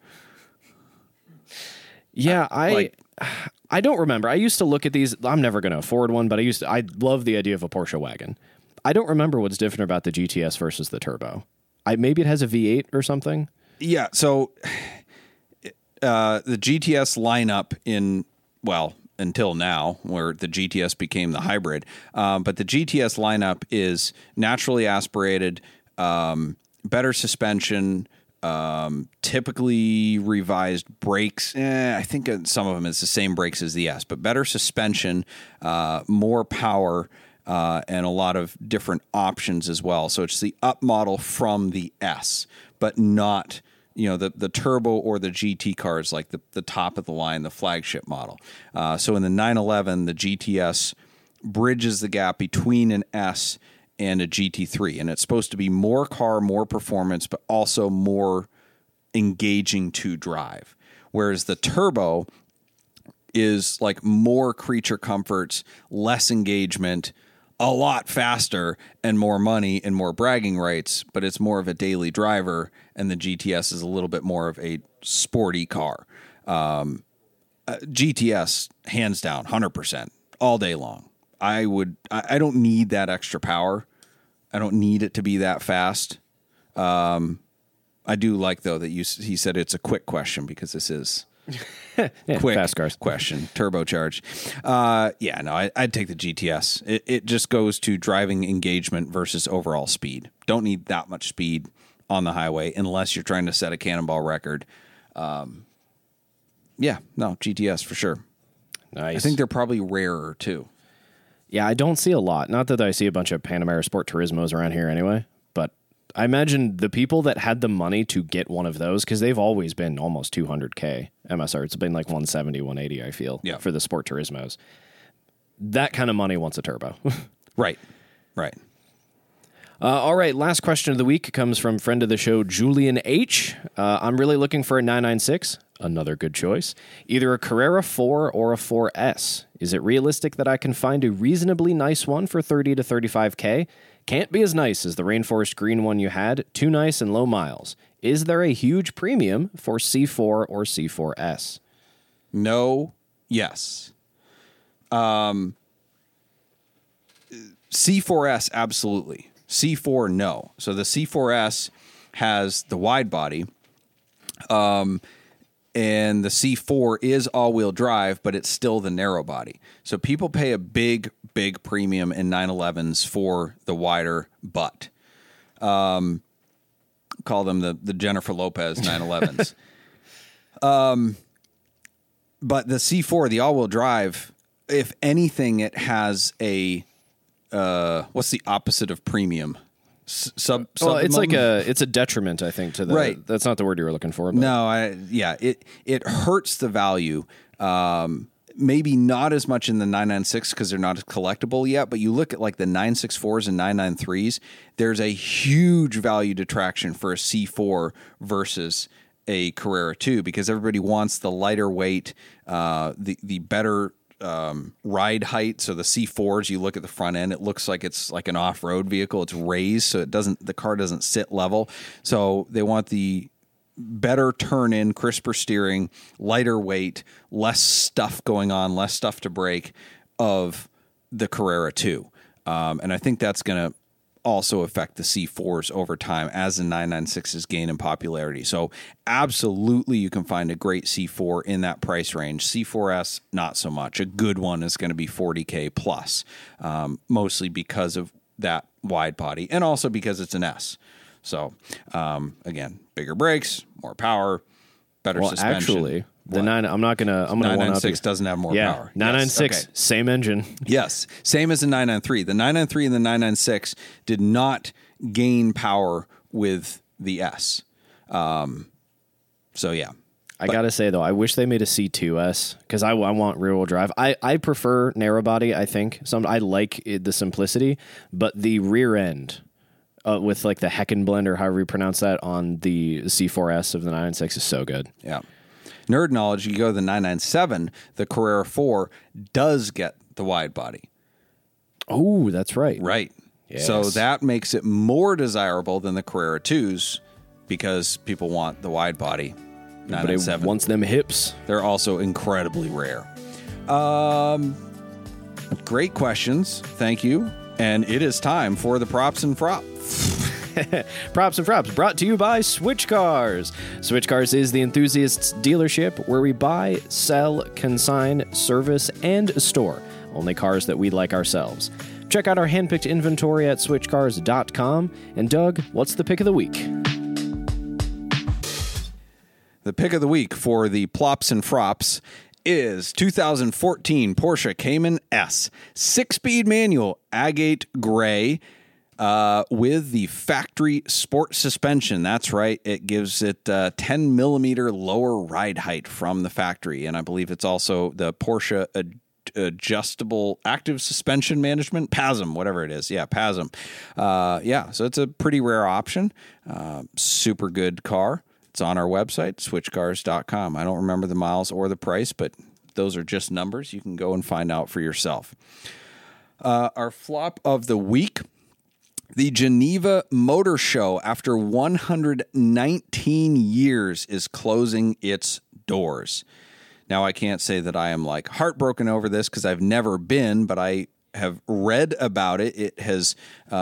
Yeah, I don't remember. I used to look at these. I'm never going to afford one, but I love the idea of a Porsche wagon. I don't remember what's different about the GTS versus the Turbo. Maybe it has a V8 or something. Yeah, so the GTS lineup until now, where the GTS became the hybrid, but the GTS lineup is naturally aspirated, better suspension, typically revised brakes. I think some of them it's the same brakes as the S, but better suspension, more power, and a lot of different options as well. So it's the up model from the S, but not the turbo or the GT cars like the top of the line, the flagship model. So in the 911, the GTS bridges the gap between an S and a GT3, and it's supposed to be more car, more performance, but also more engaging to drive. Whereas the turbo is like more creature comforts, less engagement, a lot faster and more money and more bragging rights, but it's more of a daily driver, and the GTS is a little bit more of a sporty car. GTS, hands down, 100%, all day long. I don't need that extra power. I don't need it to be that fast. I do like, though, that he said it's a quick question, because this is... quick fast cars question, turbocharged. I'd take the GTS. It just goes to driving engagement versus overall speed. Don't need that much speed on the highway unless you're trying to set a cannonball record. GTS for sure. Nice. I think they're probably rarer too. Yeah, I don't see a lot. Not that I see a bunch of Panamera Sport Turismos around here anyway, but I imagine the people that had the money to get one of those, because they've always been almost 200K MSR. It's been like 170, 180, I feel, for the Sport Turismos. That kind of money wants a turbo. Right. All right, last question of the week comes from friend of the show, Julian H. I'm really looking for a 996. Another good choice. Either a Carrera 4 or a 4S. Is it realistic that I can find a reasonably nice one for 30 to 35K? Can't be as nice as the Rainforest Green one you had. Too nice and low miles. Is there a huge premium for C4 or C4S? No. Yes. C4S, absolutely. C4, no. So the C4S has the wide body, and the C4 is all-wheel drive, but it's still the narrow body. So people pay a big premium in 911s for the wider butt. Call them the Jennifer Lopez 911s. But the C4, the all-wheel drive, if anything, it has a what's the opposite of premium? It's a detriment, I think, to the right. That's not the word you were looking for. But. No, it hurts the value. Maybe not as much in the 996 because they're not as collectible yet, but you look at like the 964s and 993s, there's a huge value detraction for a C4 versus a Carrera 2 because everybody wants the lighter weight, the better ride height. So the C4s, you look at the front end, it looks like it's like an off-road vehicle. It's raised, so the car doesn't sit level. So they want the better turn in, crisper steering, lighter weight, less stuff going on, less stuff to break of the Carrera 2. And I think that's going to also affect the C4s over time as the 996s gain in popularity. So absolutely you can find a great C4 in that price range. C4S, not so much. A good one is going to be $40K plus, mostly because of that wide body and also because it's an S. So again, bigger brakes, more power, better suspension. Actually, I'm gonna 996 doesn't have more power. 996, Yes, okay. same engine. Yes, same as the 993. The 993 and the 996 did not gain power with the S. So yeah. I gotta say though, I wish they made a C2S because I want rear wheel drive. I prefer narrow body. I think I like the simplicity, but the rear end with like the Heckenblend or however you pronounce that on the C4S of the 996 is so good. Yeah. Nerd knowledge, you go to the 997, the Carrera 4 does get the wide body. Oh, that's right. Right. Yes. So that makes it more desirable than the Carrera 2s because people want the wide body. But it wants them hips. They're also incredibly rare. Great questions. Thank you. And it is time for the props and frop. Props and Props brought to you by Switch Cars. Switch Cars is the enthusiasts dealership where we buy, sell, consign, service, and store only cars that we like ourselves. Check out our handpicked inventory at switchcars.com. And Doug, what's the pick of the week? The pick of the week for the plops and frops is 2014 Porsche Cayman S 6-speed manual agate gray. With the factory sport suspension. That's right. It gives it 10 millimeter lower ride height from the factory. And I believe it's also the Porsche adjustable active suspension management, PASM, whatever it is. Yeah, PASM. So it's a pretty rare option. Super good car. It's on our website, switchcars.com. I don't remember the miles or the price, but those are just numbers. You can go and find out for yourself. Our flop of the week. The Geneva Motor Show, after 119 years, is closing its doors. Now, I can't say that I am like heartbroken over this because I've never been, but I have read about it. It has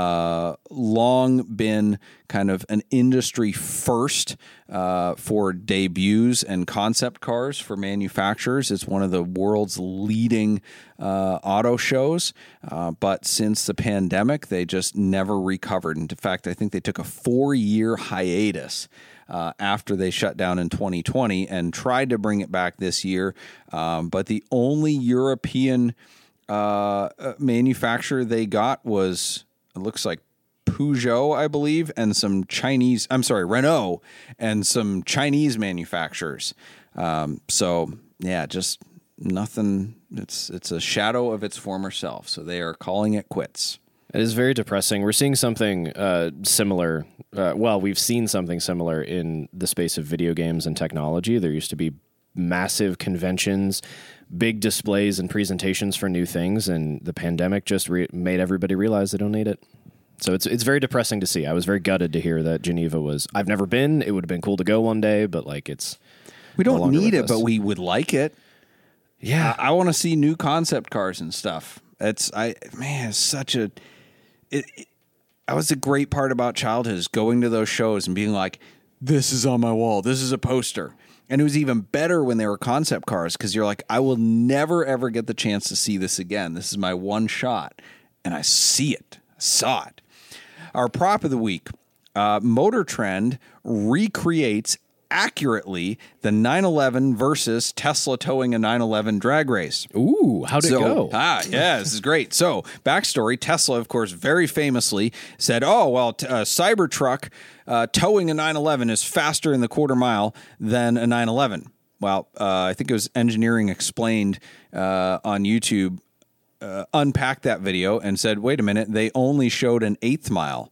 long been kind of an industry first for debuts and concept cars for manufacturers. It's one of the world's leading auto shows. But since the pandemic, they just never recovered. And in fact, I think they took a 4-year hiatus after they shut down in 2020 and tried to bring it back this year. But the only European manufacturer they got was, it looks like Peugeot, I believe, and some Chinese, Renault and some Chinese manufacturers. So yeah, just nothing. It's a shadow of its former self. So they are calling it quits. It is very depressing. We're seeing something similar. We've seen something similar in the space of video games and technology. There used to be massive conventions, big displays and presentations for new things, and the pandemic just made everybody realize they don't need it. So it's very depressing to see. I was very gutted to hear that Geneva was. I've never been. It would have been cool to go one day, but like we don't need it, but we would like it. Yeah, I want to see new concept cars and stuff. It's such a. That was the great part about childhood, is going to those shows and being like, this is on my wall. This is a poster. And it was even better when they were concept cars because you're like, I will never, ever get the chance to see this again. This is my one shot. And I see it. I saw it. Our prop of the week, Motor Trend recreates accurately the 911 versus Tesla towing a 911 drag race. Ooh, how'd it go? Yeah, this is great. So, backstory, Tesla, of course, very famously said, Cybertruck towing a 911 is faster in the quarter mile than a 911. Well, I think it was Engineering Explained on YouTube unpacked that video and said, wait a minute, they only showed an 1/8 mile.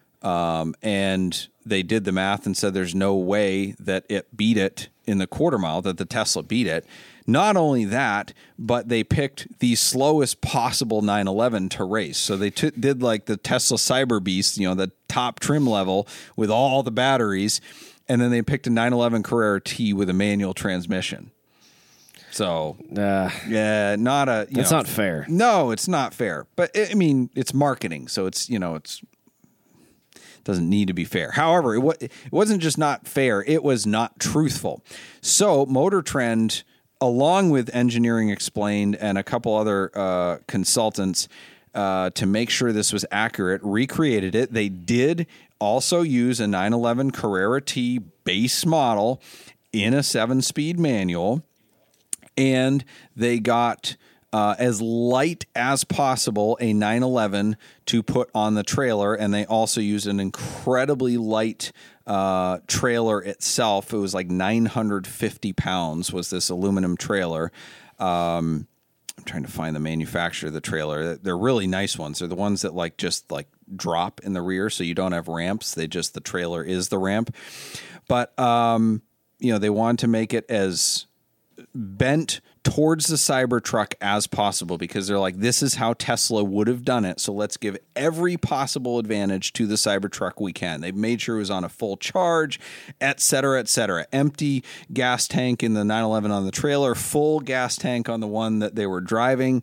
And they did the math and said there's no way that it beat it in the quarter mile, that the Tesla beat it. Not only that, but they picked the slowest possible 911 to race. So they did like the Tesla Cyber Beast, the top trim level with all the batteries, and then they picked a 911 Carrera T with a manual transmission. So, yeah, not a... It's not fair. No, it's not fair. But, it's marketing, so it's doesn't need to be fair. However, it wasn't just not fair, it was not truthful. So, Motor Trend, along with Engineering Explained and a couple other consultants, to make sure this was accurate, recreated it. They did also use a 911 Carrera T base model in a 7-speed manual, and they got as light as possible a 911 to put on the trailer, and they also used an incredibly light trailer itself. It was like 950 pounds was this aluminum trailer. I'm trying to find the manufacturer of the trailer. They're really nice ones. They're the ones that just drop in the rear, so you don't have ramps. The trailer is the ramp. But they wanted to make it as bent towards the Cybertruck as possible, because they're like, this is how Tesla would have done it, so let's give every possible advantage to the Cybertruck we can. They've made sure it was on a full charge, et cetera, et cetera. Empty gas tank in the 911 on the trailer, full gas tank on the one that they were driving,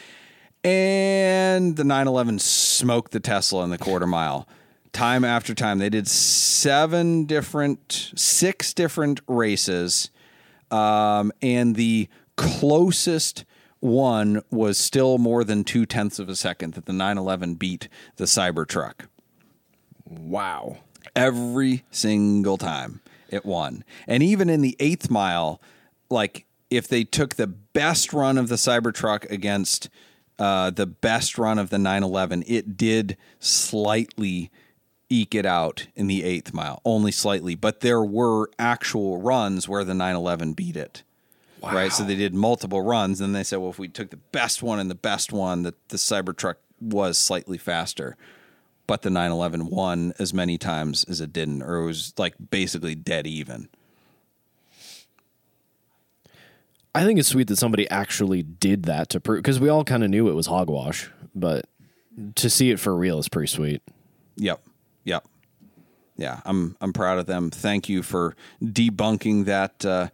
and the 911 smoked the Tesla in the quarter mile. Time after time. They did 6 different races, and the closest one was still more than 0.2 of a second that the 911 beat the Cybertruck. Wow. Every single time it won. And even in the 8th mile, if they took the best run of the Cybertruck against the best run of the 911, it did slightly eke it out in the 8th mile, only slightly. But there were actual runs where the 911 beat it. Wow. Right, so they did multiple runs, and they said, well, if we took the best one and the best one, that the Cybertruck was slightly faster, but the 911 won as many times as it didn't, or it was basically dead even. I think it's sweet that somebody actually did that to prove, because we all kind of knew it was hogwash, but to see it for real is pretty sweet. Yep. Yeah, I'm proud of them. Thank you for debunking that.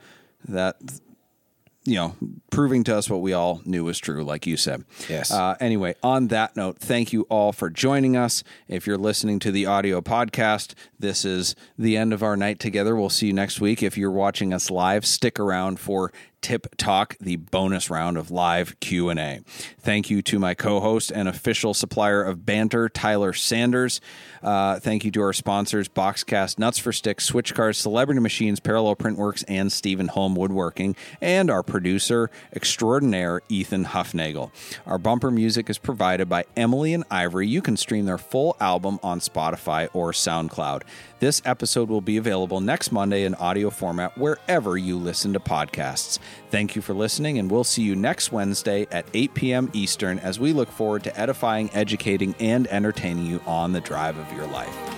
Proving to us what we all knew was true, like you said. Yes. Anyway, on that note, thank you all for joining us. If you're listening to the audio podcast, this is the end of our night together. We'll see you next week. If you're watching us live, stick around for Tip Talk, the bonus round of live Q&A. Thank you to my co-host and official supplier of banter, Tyler Sanders. Thank you to our sponsors, Boxcast, Nuts for Sticks, Switchcars, Celebrity Machines, Parallel Printworks, and Stephen Holm Woodworking, and our producer extraordinaire, Ethan Huffnagel. Our bumper music is provided by Emily and Ivory. You can stream their full album on Spotify or SoundCloud. This episode will be available next Monday in audio format wherever you listen to podcasts. Thank you for listening, and we'll see you next Wednesday at 8 p.m. Eastern as we look forward to edifying, educating, and entertaining you on the drive of your life.